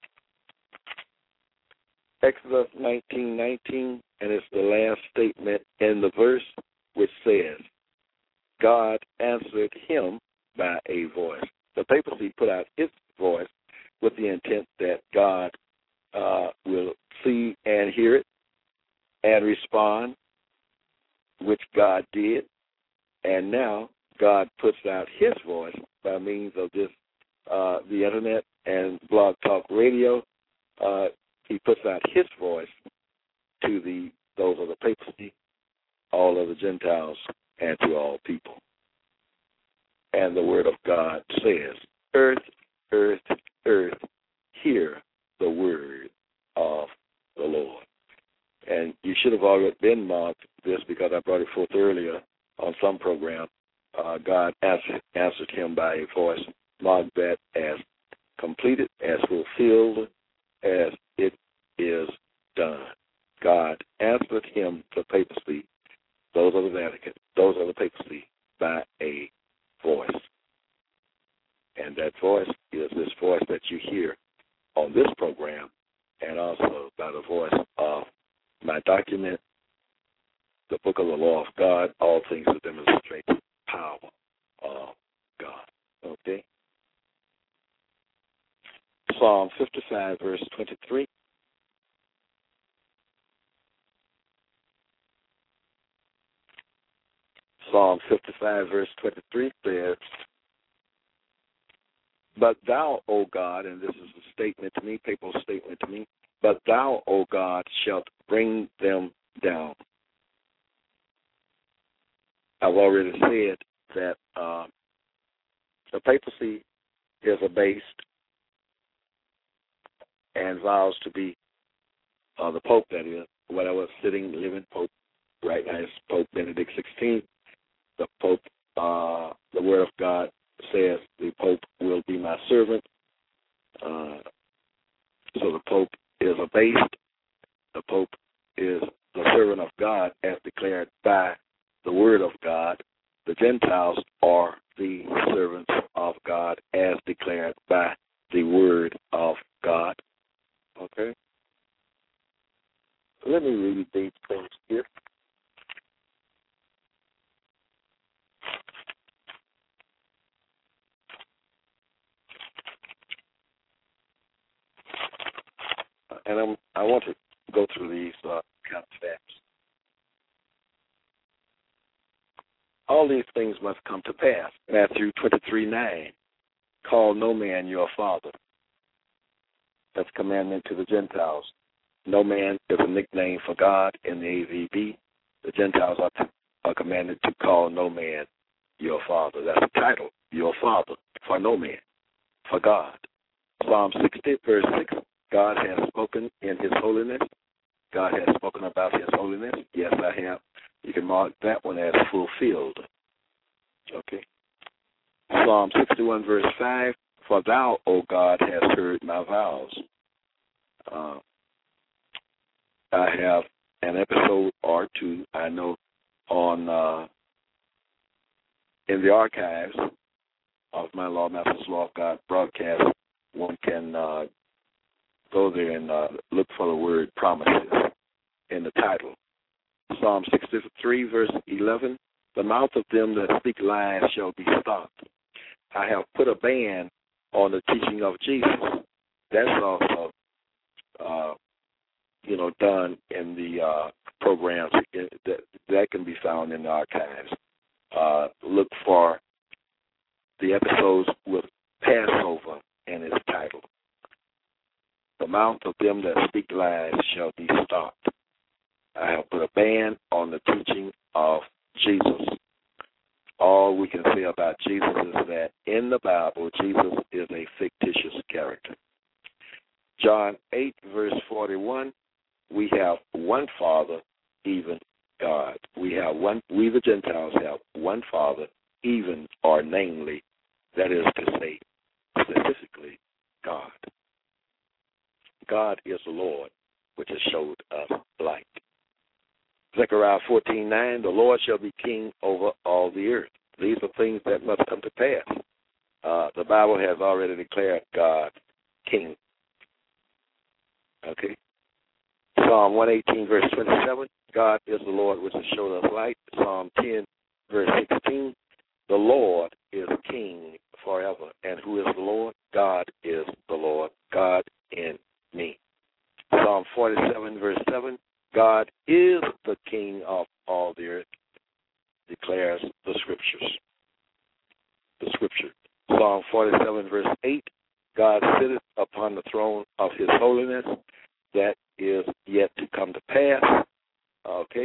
Exodus 19:19, and it's the last statement in the verse, which says, God answered him by a voice. The papacy put out its voice with the intent that God will see and hear it and respond, which God did. And now God puts out his voice by means of this, the internet and Blog Talk Radio. He puts out his voice to those of the papacy, all of the Gentiles, and to all people. And the word of God says, earth, earth, earth, hear the word of the Lord. And you should have already been marked this because I brought it forth earlier on some program. God answered him by a voice. Mark that as completed, as fulfilled, as it is done. God answered him, the papacy, those are the Vatican, those are the papacy, by a voice. And that voice is this voice that you hear on this program, and also by the voice of my document, the book of the law of God, all things to demonstrate the power of God. Okay? Psalm 55, verse 23. Psalm 55, verse 23 says, but thou, O God, and this is a statement to me, papal statement to me, but thou, O God, shalt bring them down. I've already said that the papacy is abased and vows to be the Pope, that is, whatever sitting, living Pope right now is Pope Benedict XVI. The Pope, the Word of God says the Pope will be my servant. So the Pope is abased. The Pope is the servant of God as declared by the Word of God. The Gentiles are the servants of God as declared by the Word of God. Okay? Let me read these things here. And I want to go through these kind of steps. All these things must come to pass. Matthew 23:9. Call no man your father. That's a commandment to the Gentiles. No man is a nickname for God in the AVB. The Gentiles are commanded to call no man your father. That's the title, your father, for no man, for God. Psalm 60, verse 6, God has spoken in his holiness. God has spoken about his holiness. Yes, I have. You can mark that one as fulfilled. Okay. Psalm 61, verse 5, for thou, O God, hast heard my vows. I have an episode or two, I know, on in the archives of my Law Masters Law of God broadcast. One can go there and look for the word promises in the title. Psalm 63, verse 11, the mouth of them that speak lies shall be stopped. I have put a ban on the teaching of Jesus. That's also, done in the programs that can be found in the archives. Look for the episodes with Passover in its title. The mouth of them that speak lies shall be stopped. I have put a ban on the teaching of Jesus. All we can say about Jesus is that in the Bible, Jesus is a fictitious character. John 8, verse 41, we have one Father, even God. We the Gentiles have one Father, even or namely, that is to say, specifically, God. God is the Lord, which has showed us light. Zechariah 14:9, the Lord shall be king over all the earth. These are things that must come to pass. The Bible has already declared God king. Okay. Psalm 118, verse 27, God is the Lord which has showed us light. Psalm 10, verse 16, the Lord is king forever. And who is the Lord? God is the Lord, God in me. Psalm 47, verse 7, God is the king of all the earth, declares the scriptures. The scripture. Psalm 47, verse 8, God sitteth upon the throne of his holiness, that is yet to come to pass. Okay.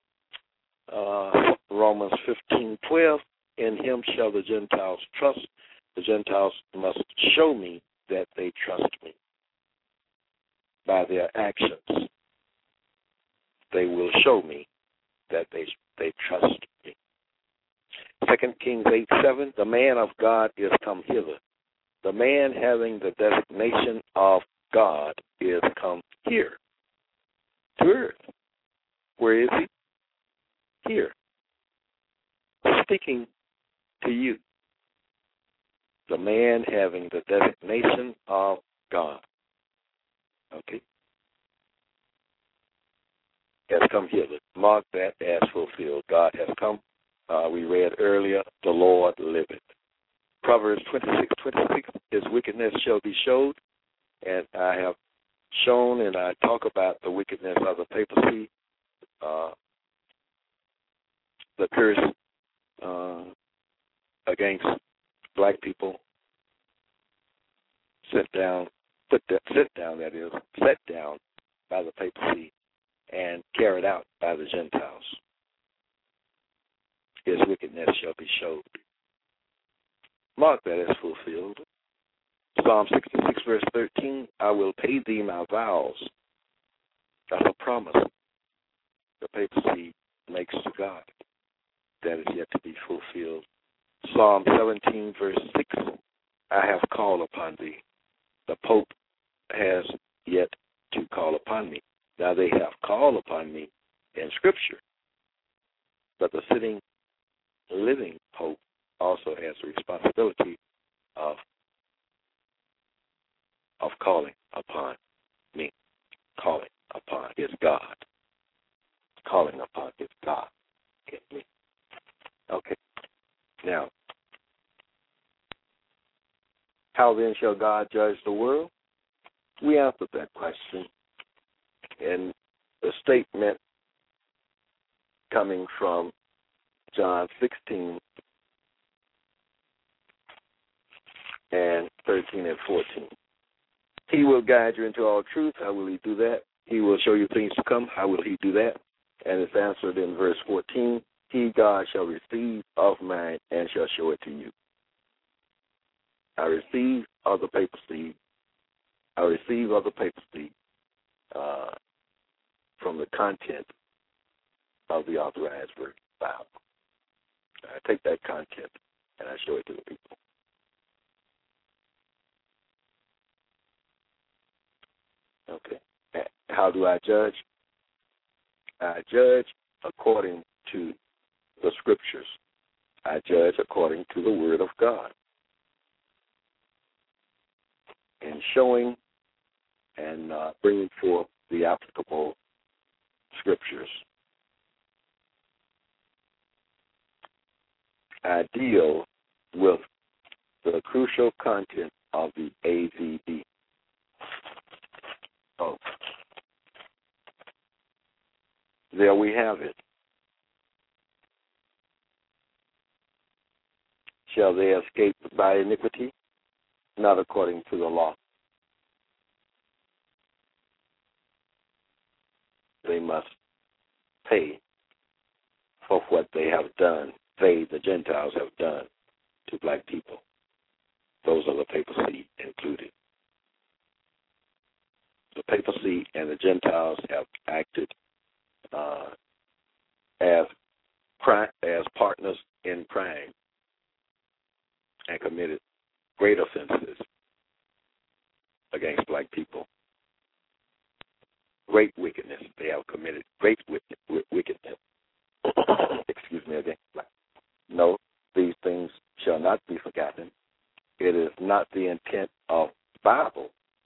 Romans 15:12, in him shall the Gentiles trust. The Gentiles must show me that they trust me. By their actions, they will show me that they trust me. 2 Kings 8:7, the man of God is come hither. The man having the designation of God is come here to earth. Where is he? Here. Speaking to you. The man having the designation of God. Okay. Has come hither. Mark that as fulfilled. God has come. We read earlier, the Lord liveth. Proverbs 26:26, his wickedness shall be showed. And I have shown and I talk about the wickedness of the papacy, the curse against black people, set down by the papacy and carried out by the Gentiles. His wickedness shall be showed. Mark that as fulfilled. Psalm 66, verse 13, I will pay thee my vows. That's a promise the papacy makes to God that is yet to be fulfilled. Psalm 17, verse 6, I have called upon thee. The Pope has yet to call upon me. Now they have called upon me in Scripture, but the sitting, living Pope also has the responsibility of calling upon me, calling upon his God, calling upon his God in me. Okay. Now, how then shall God judge the world? We answered that question in the statement coming from John 16 and 13 and 14. He will guide you into all truth. How will he do that? He will show you things to come. How will he do that? And it's answered in verse 14. He, God, shall receive of mine and shall show it to you. I receive of the papacy. I receive of the papacy from the content of the authorized word Bible. I take that content and I show it to the people. Okay. How do I judge? I judge according to the Scriptures. I judge according to the Word of God. In showing and bringing forth the applicable Scriptures. I deal with the crucial content of the AVD. Oh, there we have it. Shall they escape by iniquity? Not according to the law. They must pay for what they have done. They, the Gentiles, have done to black people. Those are the papacy included. The papacy and the Gentiles have acted as partners in crime and committed great offenses against black people. Great wickedness. They have committed great wickedness. Excuse me again. No, these things shall not be forgotten. It is not the intent of the Bible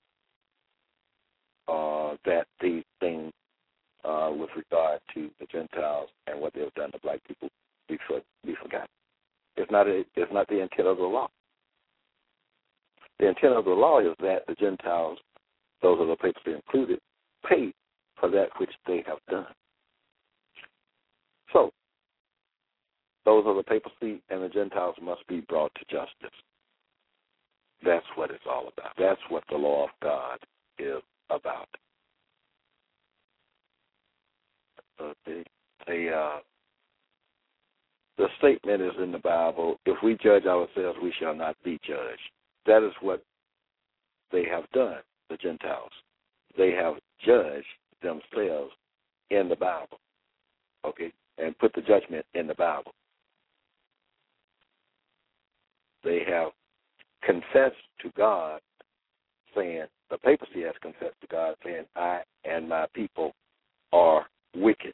that these things with regard to the Gentiles and what they have done to black people be forgotten. It's not the intent of the law. The intent of the law is that the Gentiles, those are the papacy included, pay for that which they have done. So, those are the papacy and the Gentiles must be brought to justice. That's what it's all about. That's what the law of God is about. The statement is in the Bible, if we judge ourselves, we shall not be judged. That is what they have done, the Gentiles. They have judged themselves in the Bible, okay, and put the judgment in the Bible. They have confessed to God, saying, the papacy has confessed to God, saying, I and my people are wicked.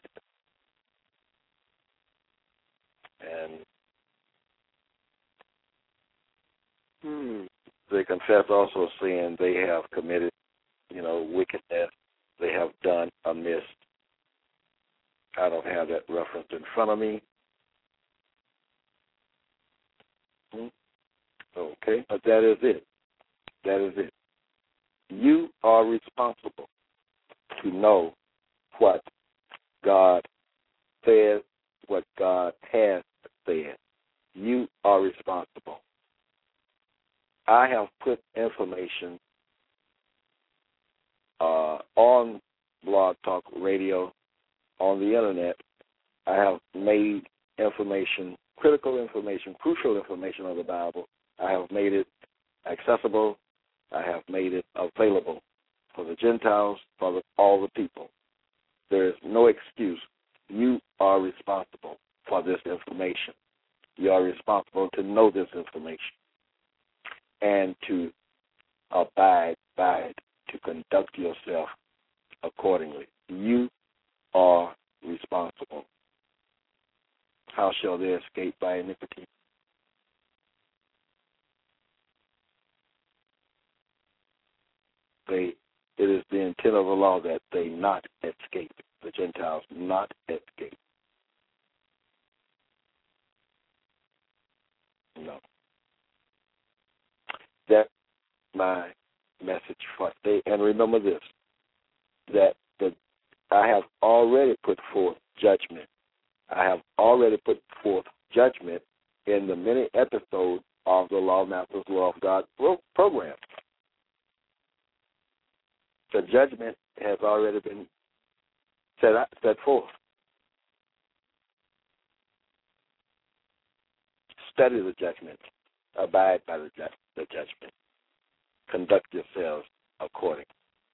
And they confess also, saying they have committed, wickedness. They have done amiss. I don't have that reference in front of me. Okay, but that is it. That is it. You are responsible to know what God says, what God has said, You are responsible. I have put information on Blog Talk Radio, on the Internet. I have made information, critical information, crucial information of the Bible. I have made it accessible. I have made it available for the Gentiles, for all the people. There is no excuse. You are responsible for this information. You are responsible to know this information and to abide by it, to conduct yourself accordingly. You are responsible. How shall they escape by iniquity? It is the intent of the law that they not escape, the Gentiles not escape. No. That's my message for today. And remember this, that I have already put forth judgment. I have already put forth judgment in the many episodes of the Law Masters Law of God program. The judgment has already been set forth. Study the judgment. Abide by the judgment. Conduct yourselves accordingly.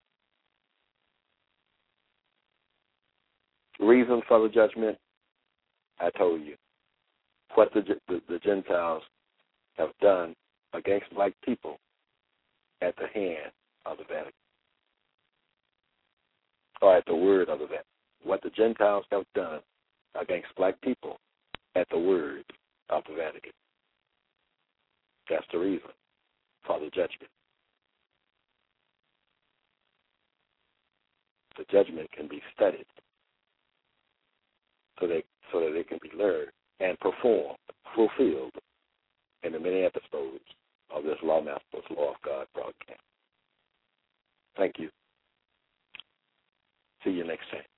Reason for the judgment, I told you. What the Gentiles have done against black people at the hand of the Vatican. Or at the word of the Vatican. What the Gentiles have done against black people at the word of the Vatican. That's the reason for the judgment. The judgment can be studied so that it can be learned and performed, fulfilled in the many episodes of this Law Masters Law of God broadcast. Thank you. See you next time.